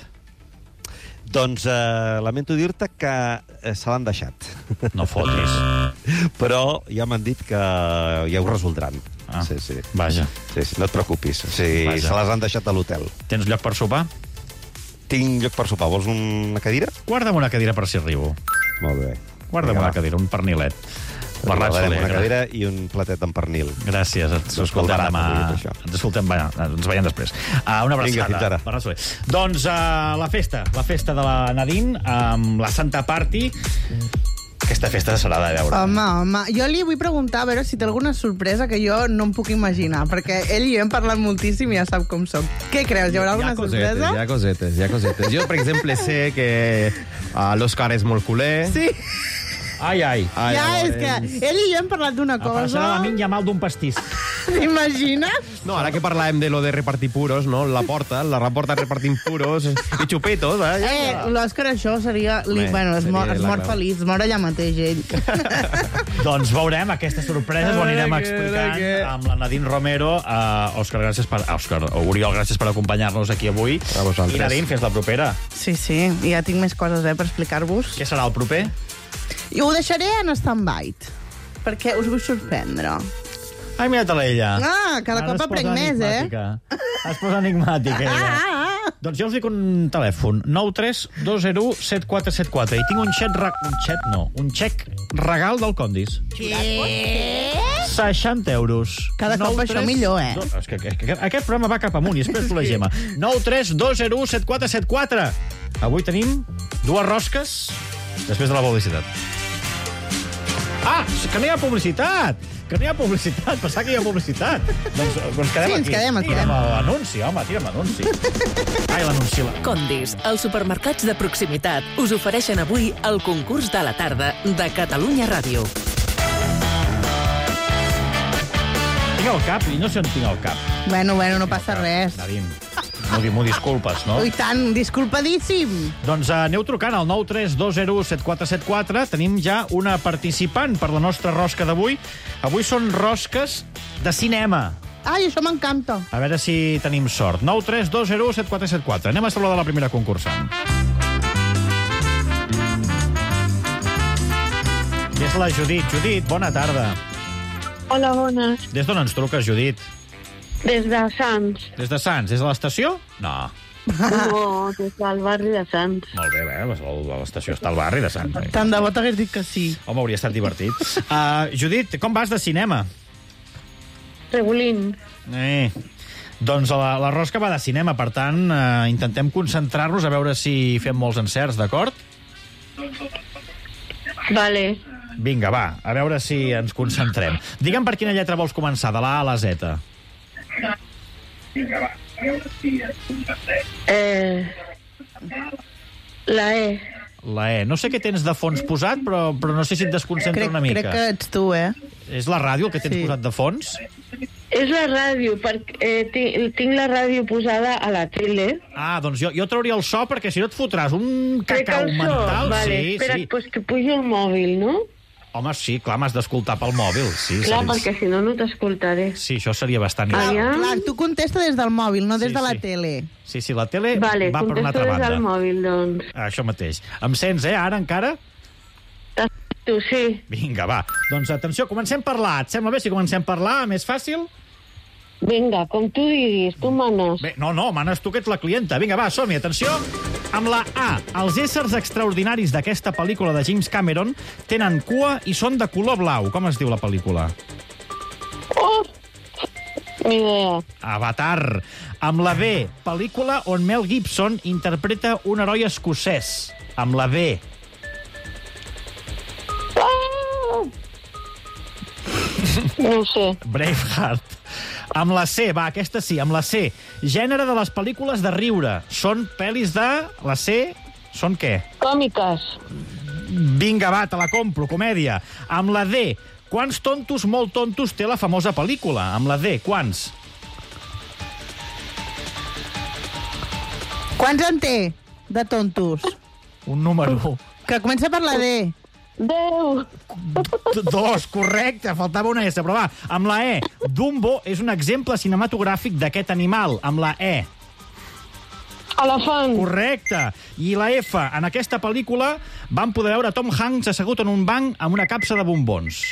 Doncs eh, lamento dir-te que eh, se l'han deixat. No fotis. Però ja m'han dit que ja ho resoldran. Ah, sí, sí. Vaja. Sí, sí, no et preocupis. Sí, Vaja. se les han deixat a l'hotel. Tens lloc per sopar? Tinc lloc per sopar. Vols una cadira? Guarda'm una cadira per si arribo. Molt bé. Guarda'm Vinga, una va. cadira, un pernilet. Bernat Soler, una gra- cadira i un platet d'en pernil. Gràcies, ens No és escoltem barat, demà. avui, això. Ens escoltem, va, ens veiem després. Uh, una abraçada. Vinga, fins ara. Bernat Soler. Doncs uh, la festa, la festa de la Nadine, amb la Santa Party. Aquesta festa serà de veure. Home, home, jo li vull preguntar a veure si té alguna sorpresa que jo no em puc imaginar, perquè ell i jo hem parlat moltíssim i ja sap com soc. Què creus, hi haurà alguna cosetes, sorpresa? hi ha cosetes, hi ha cosetes. Jo, per exemple, sé que uh, l'Òscar és molt culer. Sí. Ai, ai. ai ja, és que ell i jo hem parlat d'una Apareixerà cosa... la Minya mal d'un pastís. T'imagines? No, ara que parlàvem de lo de repartir puros, no? La porta, la porta repartint puros i xupetos, eh? Eh, l'Òscar això seria... Li, Bé, bueno, es mor, seria es la mor clau. feliç, es mor allà mateix, ell. Doncs veurem aquestes sorpreses, ho anirem Ai, explicant que- amb la Nadine Romero. Uh, Òscar, gràcies per... Òscar, Oriol, gràcies per acompanyar-nos aquí avui. A vosaltres. I Nadine, fes la propera. Sí, sí, i ja tinc més coses eh, per explicar-vos. Què serà el proper? I ho deixaré en stand-by, perquè us vull sorprendre. Ai, mira-te-la ella. Ah, cada Ara cop es aprenc posa més, eh? enigmàtica. Es posa enigmàtica, ella. Ah, ah, ah. Doncs jo us dic un telèfon, nou tres dos zero u set quatre set quatre, i tinc un xec... Re... Un xec, no, un xec regal del Condis. Què? seixanta euros. Cada cop això millor, eh? Do... És que, que, que aquest programa va cap amunt i després tu la gema. nou tres dos zero u set quatre set quatre. Avui tenim dues rosques després de la publicitat. Ah, que no hi ha publicitat! Que no hi ha publicitat, pensava que hi ha publicitat. Doncs, doncs quedem Sí, ens aquí. quedem, ens Tira'm quedem. l'anunci, home, tira'm l'anunci. Ai, l'anunci. La... Condis, els supermercats de proximitat, us ofereixen avui el concurs de la tarda de Catalunya Ràdio. Tinc el cap i no sé on tinc el cap. Bueno, bueno, no passa res. Nadine, m'ho m'ho disculpes, no? Ui, tant, disculpadíssim. Doncs uh, aneu trucant al nou tres dos zero u set quatre set quatre. Tenim ja una participant per la nostra rosca d'avui. Avui són rosques de cinema. Ai, això m'encanta. A veure si tenim sort. nou tres dos zero u set quatre set quatre. Anem a saludar la primera concursant. És la Judit. Judit, bona tarda. Hola, bones. Des d'on ens truques, Judit? Des de Sants. Des de Sants. Des de l'estació? No. No, des del barri de Sants. Molt bé, bé, l'estació està al barri de Sants. Eh? Tant de bo t'hagués dit que sí. Home, hauria estat divertit. Uh, Judit, com vas de cinema? Regulín. Eh, doncs la, la rosca va de cinema, per tant, uh, intentem concentrar-nos a veure si fem molts encerts, d'acord? Vale. Vinga, va, a veure si ens concentrem. Digue'm per quina lletra vols començar, de la A a la Z. Eh, la E. La E. No sé què tens de fons posat, però, però no sé si et desconcentra Crec, una mica. crec que ets tu, eh? És la ràdio el que tens Sí. posat de fons? És la ràdio, perquè eh, tinc, tinc la ràdio posada a la tele. Ah, doncs jo, jo trauria el so, perquè si no et fotràs un Crec cacau el so. mental. Vale, sí, espera, sí. pues que pujo el mòbil, no? Home, sí, clar, m'has d'escoltar pel mòbil. Sí, Clar, seria- perquè si no, no t'escoltaré. Sí, això seria bastant... Ah, ja? Clar, tu contesta des del mòbil, no des Sí, de la sí. tele. Sí, sí, la tele Vale, va per una contesto altra des banda. del mòbil, doncs. Ah, això mateix. Em sents, eh, ara encara? Tu, sí. Vinga, va. Doncs atenció, comencem per l'A. Et sembla bé si comencem per l'A? Més fàcil? Vinga, com tu diguis, tu manes. Bé, no, no, manes tu que ets la clienta. Vinga, va, som-hi, atenció. Amb la A, els éssers extraordinaris d'aquesta pel·lícula de James Cameron tenen cua i són de color blau. Com es diu la pel·lícula? Oh! Ni idea. Avatar. Amb la B, pel·lícula on Mel Gibson interpreta un heroi escocès. Amb la B. Ah! No ho sé. Braveheart. Amb la C, va, aquesta sí, amb la C. Gènere de les pel·lícules de riure. Són pel·lis de... La C, són què? Còmiques. Vinga, va, te la compro, comèdia. Amb la D, quants tontos molt tontos té la famosa pel·lícula? Amb la D, quants? Quants en té, de tontos? Un número. Que comença per la D. Deu. Dos, correcte, faltava una S, però va, amb la E. Dumbo és un exemple cinematogràfic d'aquest animal, amb la E. Elefant. Correcte. I la F, en aquesta pel·lícula vam poder veure Tom Hanks assegut en un banc amb una capsa de bombons.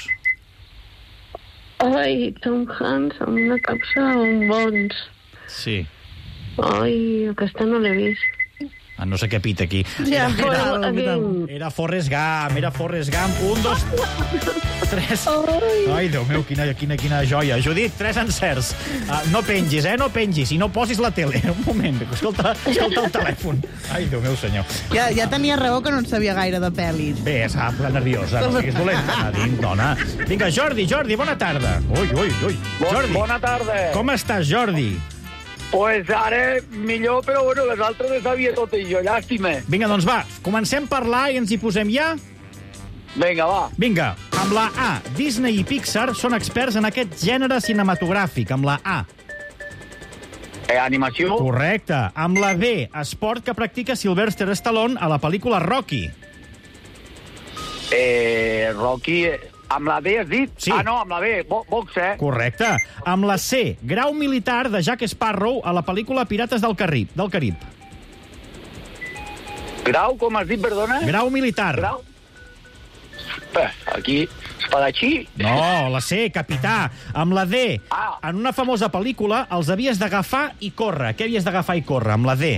Ai, Tom Hanks amb una capsa de bombons. Sí. Ai, aquesta no l'he vist. Ah, no sé què pita aquí. Ja, Era, però, era, era Forrest Gump, era Forrest Gump. Un, dos, tres. Ai, Ai Déu meu, quina, quina, quina joia. Judit, tres encerts. Uh, no pengis, eh? No pengis. I no posis la tele. Un moment. Escolta, escolta el telèfon. Ai, Déu meu senyor. Ja, ja tenia raó que no en sabia gaire de pel·lis. Bé, s'ha posat nerviosa. No siguis dolenta, Nadine, dona. Vinga, Jordi, Jordi, bona tarda. Ui, ui, ui. Jordi. Bona tarda. Com estàs, Jordi? Pues ara millor, però bueno, les altres les sabia tot i jo, llàstima. Vinga, doncs va, comencem per l'A i ens hi posem ja? Vinga, va. Vinga, amb la A, Disney i Pixar són experts en aquest gènere cinematogràfic, amb la A. Eh, animació. Correcte. Amb la B, esport que practica Sylvester Stallone a la pel·lícula Rocky. Eh, Rocky... Amb la D has dit? Sí. Ah, no, amb la B, Bo box, eh? Correcte. Amb la C, grau militar de Jack Sparrow a la pel·lícula Pirates del Carib. Del Carib. Grau, com has dit, perdona? Grau militar. Grau? Eh, aquí, espadatxí? No, la C, capità. Amb la D, ah. en una famosa pel·lícula els havies d'agafar i córrer. Què havies d'agafar i córrer, amb la D?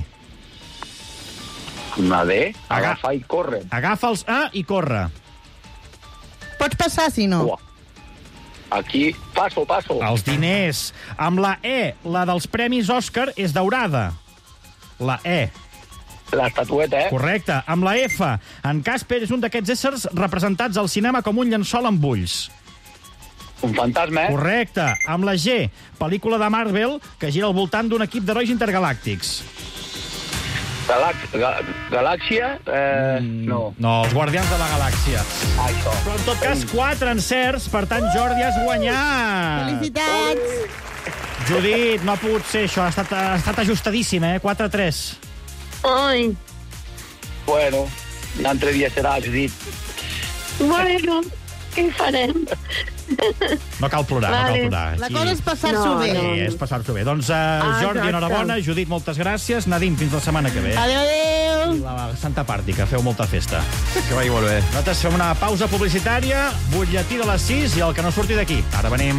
Amb la D? Agafar i córrer. Agafa els A i córrer. Pots passar, si no. Uah. Aquí, passo, passo. Els diners. Amb la E, la dels premis Òscar és daurada. La E. L'estatueta, eh? Correcte. Amb la F, en Casper és un d'aquests éssers representats al cinema com un llençol amb ulls. Un fantasma, eh? Correcte. Amb la G, pel·lícula de Marvel que gira al voltant d'un equip d'herois intergalàctics. Galax ga Galàxia? Eh, mm, no. No, els Guardians de la Galàxia. Això. Però en tot cas, quatre encerts, per tant, Jordi, has guanyat. Felicitats! Judit, no ha pogut ser això, ha estat, ha estat ajustadíssim, eh? quatre a tres. Ai. Bueno, l'altre dia serà, has dit. Bueno, què hi farem? No cal plorar, vale. no cal plorar. La cosa és passar-s'ho no, bé. Sí, és passar-s'ho bé. Doncs, uh, Jordi, ah, enhorabona. Judit, moltes gràcies. Nadine, fins la setmana que ve. Adéu, adéu. I la Santa Party, que feu molta festa. Que vagi molt bé. Nosaltres fem una pausa publicitària, butlletí de les sis i el que no surti d'aquí. Ara venim.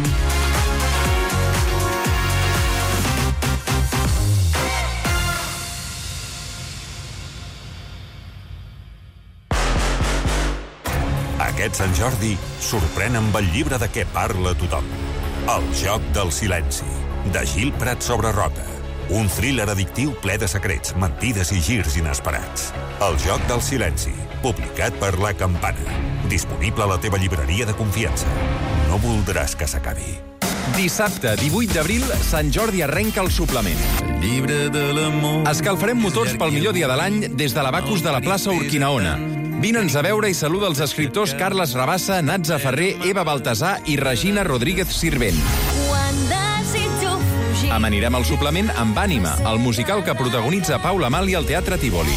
Aquest Sant Jordi sorprèn amb el llibre de què parla tothom. El joc del silenci, de Gil Prat sobre Roca. Un thriller addictiu ple de secrets, mentides i girs inesperats. El joc del silenci, publicat per La Campana. Disponible a la teva llibreria de confiança. No voldràs que s'acabi. Dissabte, divuit d'abril, Sant Jordi arrenca el suplement. El llibre de l'amor. Escalfarem motors pel millor dia de l'any des de l'Abacus de la plaça Urquinaona. Vine'ns a veure i saluda els escriptors Carles Rabassa, Natza Ferrer, Eva Baltasar i Regina Rodríguez Sirvent. Amanirem el suplement amb Ànima, el musical que protagonitza Paula Mali al Teatre Tívoli.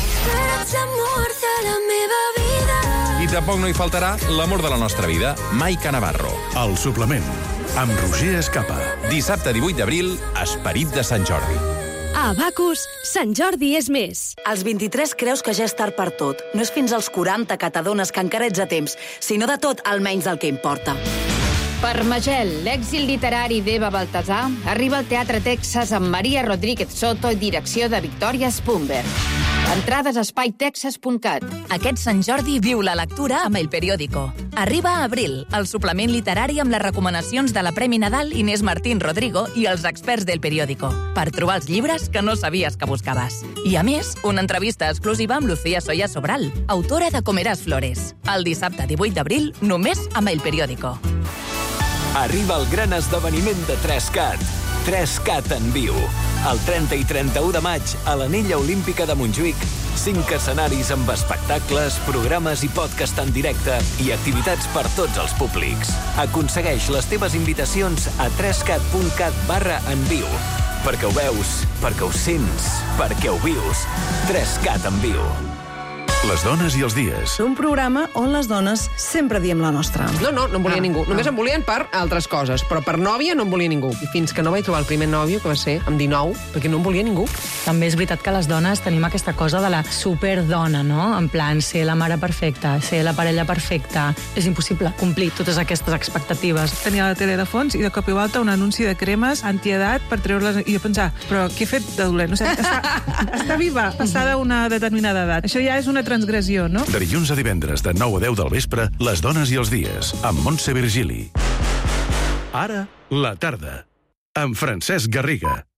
I tampoc no hi faltarà l'amor de la nostra vida, Maica Navarro. El suplement, amb Roger Escapa. Dissabte divuit d'abril, Esperit de Sant Jordi. A Abacus, Sant Jordi és més. Als vint-i-tres creus que ja és tard per tot. No és fins als quaranta que t'adones que encara ets a temps, sinó de tot, almenys el que importa. Per Magel, l'èxit literari d'Eva Baltasar, arriba al Teatre Texas amb Maria Rodríguez Soto i direcció de Victòria Spumber. Entrades a espai texas punt cat. Aquest Sant Jordi viu la lectura amb El Periódico. Arriba a Abril, el suplement literari amb les recomanacions de la Premi Nadal Inés Martín Rodrigo i els experts del Periódico, per trobar els llibres que no sabies que buscaves. I a més, una entrevista exclusiva amb Lucía Soya Sobral, autora de Comeràs Flores. El dissabte divuit d'abril, només amb El Periódico. Arriba el gran esdeveniment de tres cat. tres cat en viu. El trenta i trenta-u de maig, a l'Anella Olímpica de Montjuïc, cinc escenaris amb espectacles, programes i podcast en directe i activitats per tots els públics. Aconsegueix les teves invitacions a tres cat punt cat barra en viu. Perquè ho veus, perquè ho sents, perquè ho vius. tres cat en viu. Les dones i els dies. Un programa on les dones sempre diem la nostra. No, no, no em volia ah, ningú. Només ah. em volien per altres coses, però per nòvia no em volia ningú. I fins que no vaig trobar el primer nòvio, que va ser amb dinou, perquè no em volia ningú. També és veritat que les dones tenim aquesta cosa de la superdona, no? En plan, ser la mare perfecta, ser la parella perfecta. És impossible complir totes aquestes expectatives. Tenia la tele de fons i de cop i volta un anunci de cremes antiedat per treure-les... I jo pensar, però què he fet de dolent? O sigui, està, està viva, passada una determinada edat. Això ja és una transgressió, no? De dilluns a divendres, de nou a deu del vespre, Les dones i els dies, amb Montse Virgili. Ara, la tarda, amb Francesc Garriga.